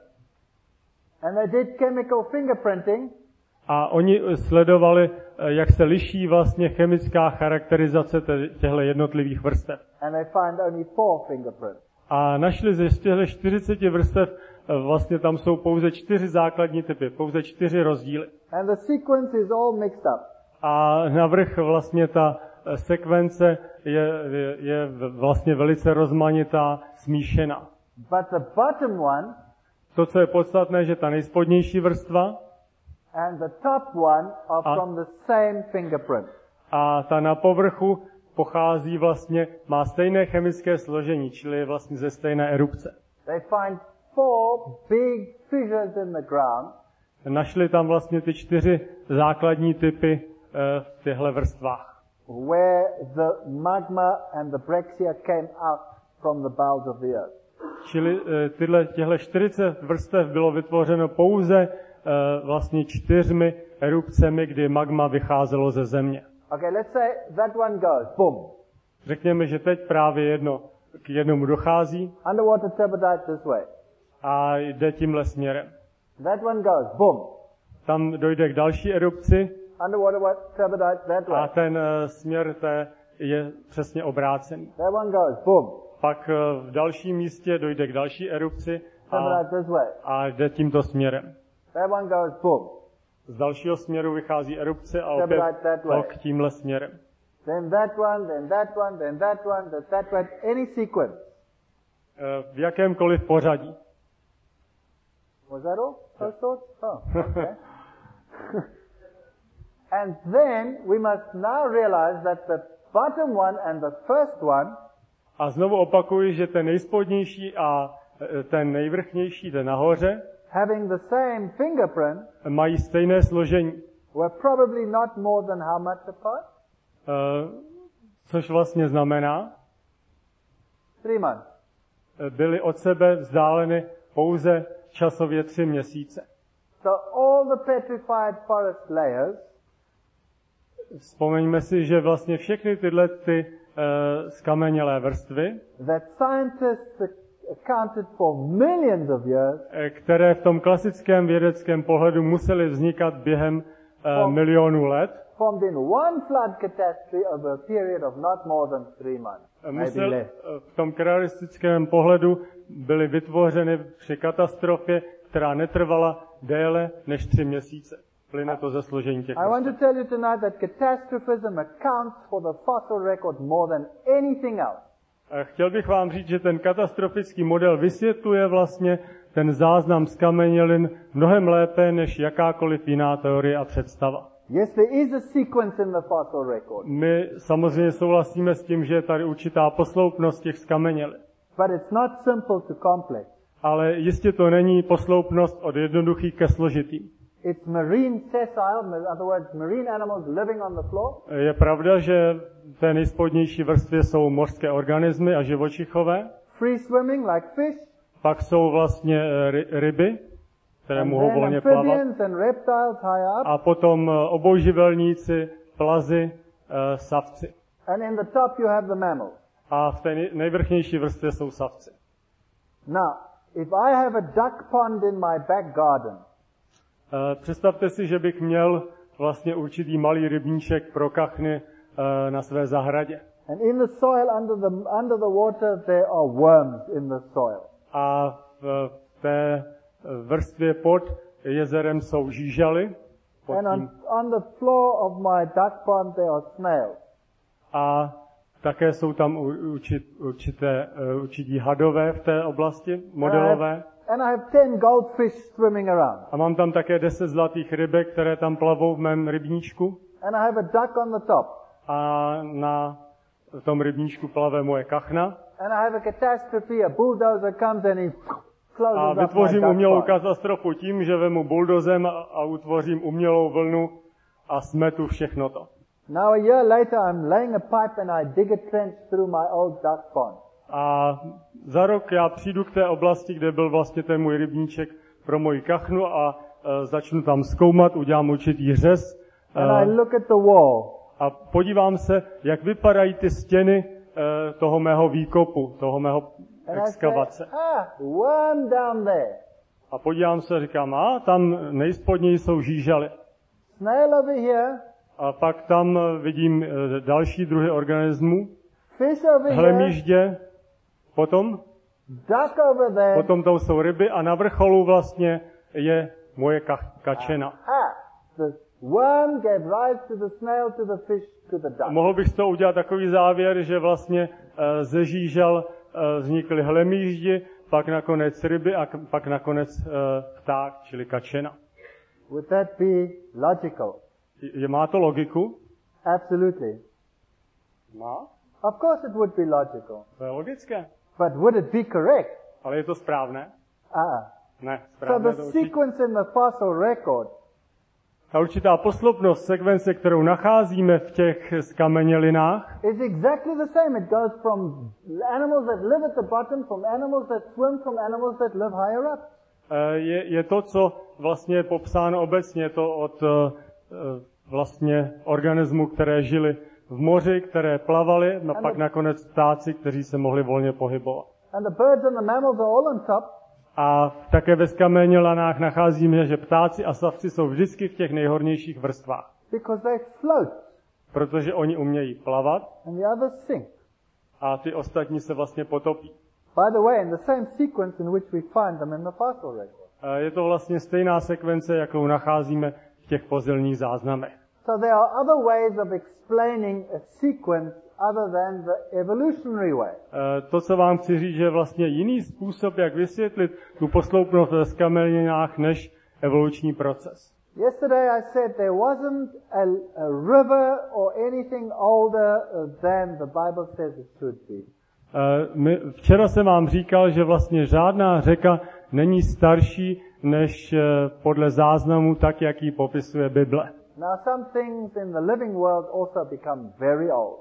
And they did chemical fingerprinting. A oni sledovali, jak se liší vlastně chemická charakterizace těchto jednotlivých vrstev. And they find only four fingerprints. A našli ze těchto čtyřiceti vrstev, vlastně tam jsou pouze čtyři základní typy, pouze čtyři rozdíly. And the sequence is all mixed up. A navrch vlastně ta sekvence je, je, je vlastně velice rozmanitá, smíšená. But the bottom one, to, co je podstatné, že ta nejspodnější vrstva and the top one are a, from the same fingerprint. A ta na povrchu pochází vlastně, má stejné chemické složení, čili je vlastně ze stejné erupce. They find four big fissures in the ground. Našli tam vlastně ty čtyři základní typy uh, v těchto vrstvách. Where the magma and the brexia came out from the bowels of the earth. Čili uh, tyhle, těchto čtyřicet vrstev bylo vytvořeno pouze uh, vlastně čtyřmi erupcemi, kdy magma vycházelo ze země. Okay, let's say that one goes, boom. Řekněme, že teď právě jedno k jednomu dochází. Underwater turbidite this way. A jde tímhle směrem. That one goes, boom. Tam dojde k další erupci. Underwater turbidite that way. A ten uh, směr té je přesně obrácený. That one goes, boom. Pak uh, v dalším místě dojde k další erupci a, this way. a jde tímto směrem. That one goes, boom. Z dalšího směru vychází erupce a opět to k tímhle směrem. Then that one, then that one, then that one, then that one, any sequence. Uh, v jakémkoliv pořadí. Was that all? Those thoughts? Oh, okay. And then we must now realize that the bottom one and the first one. A znovu opakuji, že ten nejspodnější a ten nejvrchnější, ten nahoře, having the same fingerprint, mají stejné složení. Were probably not more than how much apart? Uh, což vlastně znamená, Three months. byly od sebe vzdáleny pouze časově tři měsíce. So all the petrified forest layers, vzpomeňme si, že vlastně všechny tyhle ty uh, skamenělé vrstvy, that scientists accounted for millions of years, které v tom klasickém vědeckém pohledu musely vznikat během uh, milionů let, formed in one flood catastrophe over a period of not more than three months. Musel, v tom realistickém pohledu byly vytvořeny při katastrofě, která netrvala déle než tři měsíce. Plyne to ze složení těch. I want to tell you tonight that catastrophism accounts for the fossil record more than anything else. Chtěl bych vám říct, že ten katastrofický model vysvětluje vlastně ten záznam skamenělin mnohem lépe než jakákoliv jiná teorie a představa. Yes, there is a sequence in the fossil record. My samozřejmě souhlasíme s tím, že je tady určitá posloupnost těch skamenělin. But it's not simple to complex. Ale jistě to není posloupnost od jednoduchých ke složitým. It's marine sessile, in other words, marine animals living on the floor. Je pravda, že v té nejspodnější vrstvě jsou mořské organismy a živočichové. Free swimming like fish. Pak jsou vlastně ry- ryby, které mohou volně plavat. And reptiles high up. A potom obojživelníci, plazy, uh, savci. And in the top you have the mammals. A v té nejvrchnější vrstvě jsou savci. Now, if I have a duck pond in my back garden, uh, představte si, že bych měl vlastně určitý malý rybníček pro kachny uh, na své zahradě. And in the soil under the under the water there are worms in the soil. A v té vrstvě pod jezerem jsou žížaly. And on, on the floor of my duck pond there are snails. A také jsou tam určit, určité, určití hadové v té oblasti, modelové. And I have ten goldfish swimming around. A mám tam také deset zlatých rybek, které tam plavou v mém rybníčku. And I have a duck on the top. A na tom rybníčku plave moje kachna. And I have a catastrophe, a bulldozer comes and he a vytvořím umělou katastrofu tím, že vemu buldozem a, a utvořím umělou vlnu a smetu všechno to. Now a year later I'm laying a pipe and I dig a trench through my old duck pond. A za rok já přijdu k té oblasti, kde byl vlastně ten můj rybníček pro moji kachnu a uh, začnu tam zkoumat, udělám určitý řez. Uh, And I look at the wall. A podívám se, jak vypadají ty stěny uh, toho mého výkopu, toho mého And I say, exkavace. ah, worm down there. A podívám se a říkám, a tam nejspodněji jsou žížaly. Snail over here. A pak tam vidím uh, další druhy organismů. Fish over here. Hlemýždě, potom, Duck over there. potom tam jsou ryby a na vrcholu vlastně je moje ka- kačena. Ah, the worm gave rise to the snail, to the fish, to the duck. Mohl bych z toho udělat takový závěr, že vlastně uh, ze žížal uh, vznikly hlemýždi, pak nakonec ryby a k- pak nakonec uh, pták, čili kačena. Would that be logical? Je, má to logiku? Absolutely. Má. Of course it would be logical. To je logické. But would it be correct? Ale je to správné? Ah. Ne, So správné the to určitě. sequence in the fossil record Ta určitá posloupnost sekvence, kterou nacházíme v těch skamenělinách, is exactly the same. It goes from animals that live at the bottom, from animals that swim, from animals that live higher up. je, je to, co vlastně je popsáno obecně, to od eh, vlastně organismů, které žili v moři, které plavaly, a pak nakonec ptáci, kteří se mohli volně pohybovat. And the birds and the mammals are all on top. A také ve skamenělinách nacházíme, že ptáci a savci jsou vždycky v těch nejhornějších vrstvách. Because they float Protože oni umějí plavat and the others sink. a ty ostatní se vlastně potopí. By the way, in the same sequence in which we find them in the fossil record. Je to vlastně stejná sekvence, jakou nacházíme v těch pozilních záznamech. So there are other ways of explaining a sequence other than the evolutionary way. To, co vám chci říct, že je vlastně jiný způsob, jak vysvětlit tu posloupnost ve skamenělinách, než evoluční proces. Yesterday I said there wasn't a, a river or anything older than the Bible says it should be. My, včera jsem vám říkal, že vlastně žádná řeka není starší než podle záznamu, tak jak ji popisuje Bible. Now some things in the living world also become very old.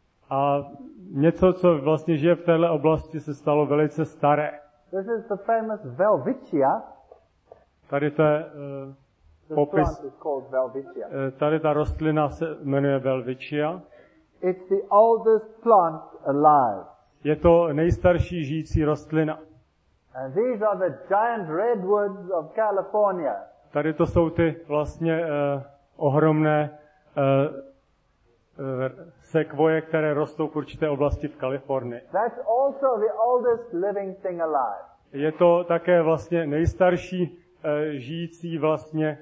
A něco, co vlastně žije v této oblasti, se stalo velice staré. This is the famous Welwitschia. Tady to je uh, popis. Is called Welwitschia. Uh, tady ta rostlina se jmenuje Welwitschia. It's the oldest plant alive. Je to nejstarší žijící rostlina. And these are the giant redwoods of California. Tady to jsou ty vlastně uh, ohromné uh, uh, sekvoje, které rostou v určité oblasti v Kalifornii. That's also the oldest living thing alive. Je to také vlastně nejstarší uh, žijící vlastně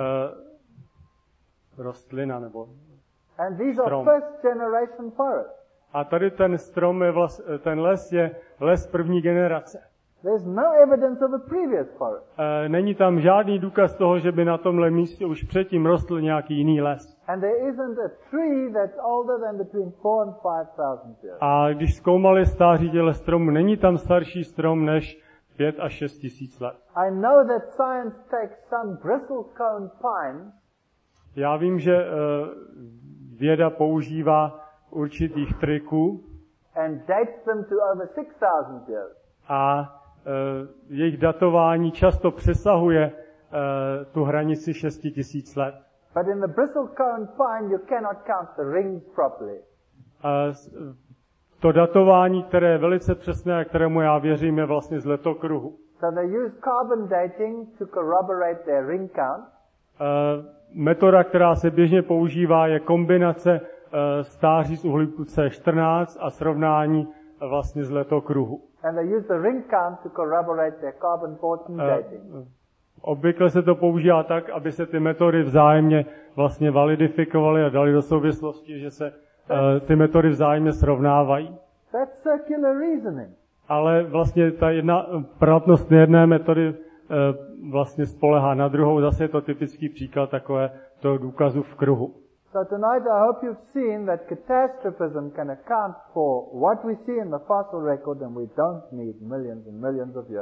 uh, rostlina nebo And these strom. are first generation forests. A tady ten strom je vlast, ten les je les první generace. There's no evidence of a previous forest. E, není tam žádný důkaz toho, že by na tomhle místě už předtím rostl nějaký jiný les. And there isn't a tree that's older than between four and five thousand years. A když zkoumali stáří těle stromu, není tam starší strom než pět až šest tisíc let. I know that science takes some bristlecone pines. Já vím, že e, věda používá určitých triků and dates them to over six thousand years. A e, jejich datování často přesahuje e, tu hranici šest tisíc let. But in the bristlecone pine you cannot count the rings properly. E, to datování, které je velice přesné a kterému já věřím, je vlastně z letokruhu. So they use carbon dating to corroborate their ring count. E, metoda, která se běžně používá, je kombinace e, stáří z uhlíku C čtrnáct a srovnání e, vlastně z letokruhu. And they use the ring count to corroborate their carbon fourteen dating. E, obvykle se to používá tak, aby se ty metody vzájemně vlastně validifikovaly a dali do souvislosti, že se e, ty metody vzájemně srovnávají. That's circular reasoning. Ale vlastně ta jedna pravotnost jedné metody e, vlastně spolehá na druhou. Zase je to typický příklad takové toho důkazu v kruhu. So tonight I hope you've seen that catastrophism can account for what we see in the fossil record and we don't need millions and millions of years.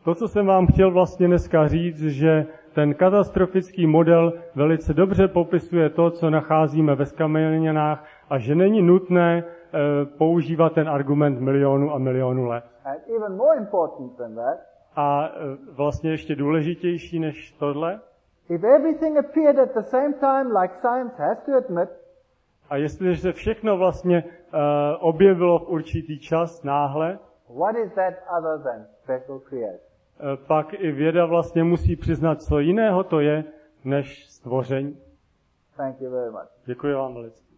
to, co jsem vám chtěl vlastně dneska říct, že ten katastrofický model velice dobře popisuje to, co nacházíme ve zkamenělinách a že není nutné e, používat ten argument milionu a milionu let. And even more important than that, A e, vlastně ještě důležitější než tohle, if everything appeared at the same time, like science has to admit, a jestliže se všechno vlastně e, objevilo v určitý čas náhle, what is that other than special creation? e, pak i věda vlastně musí přiznat, co jiného to je, než stvoření. Thank you very much. Děkuji vám velice.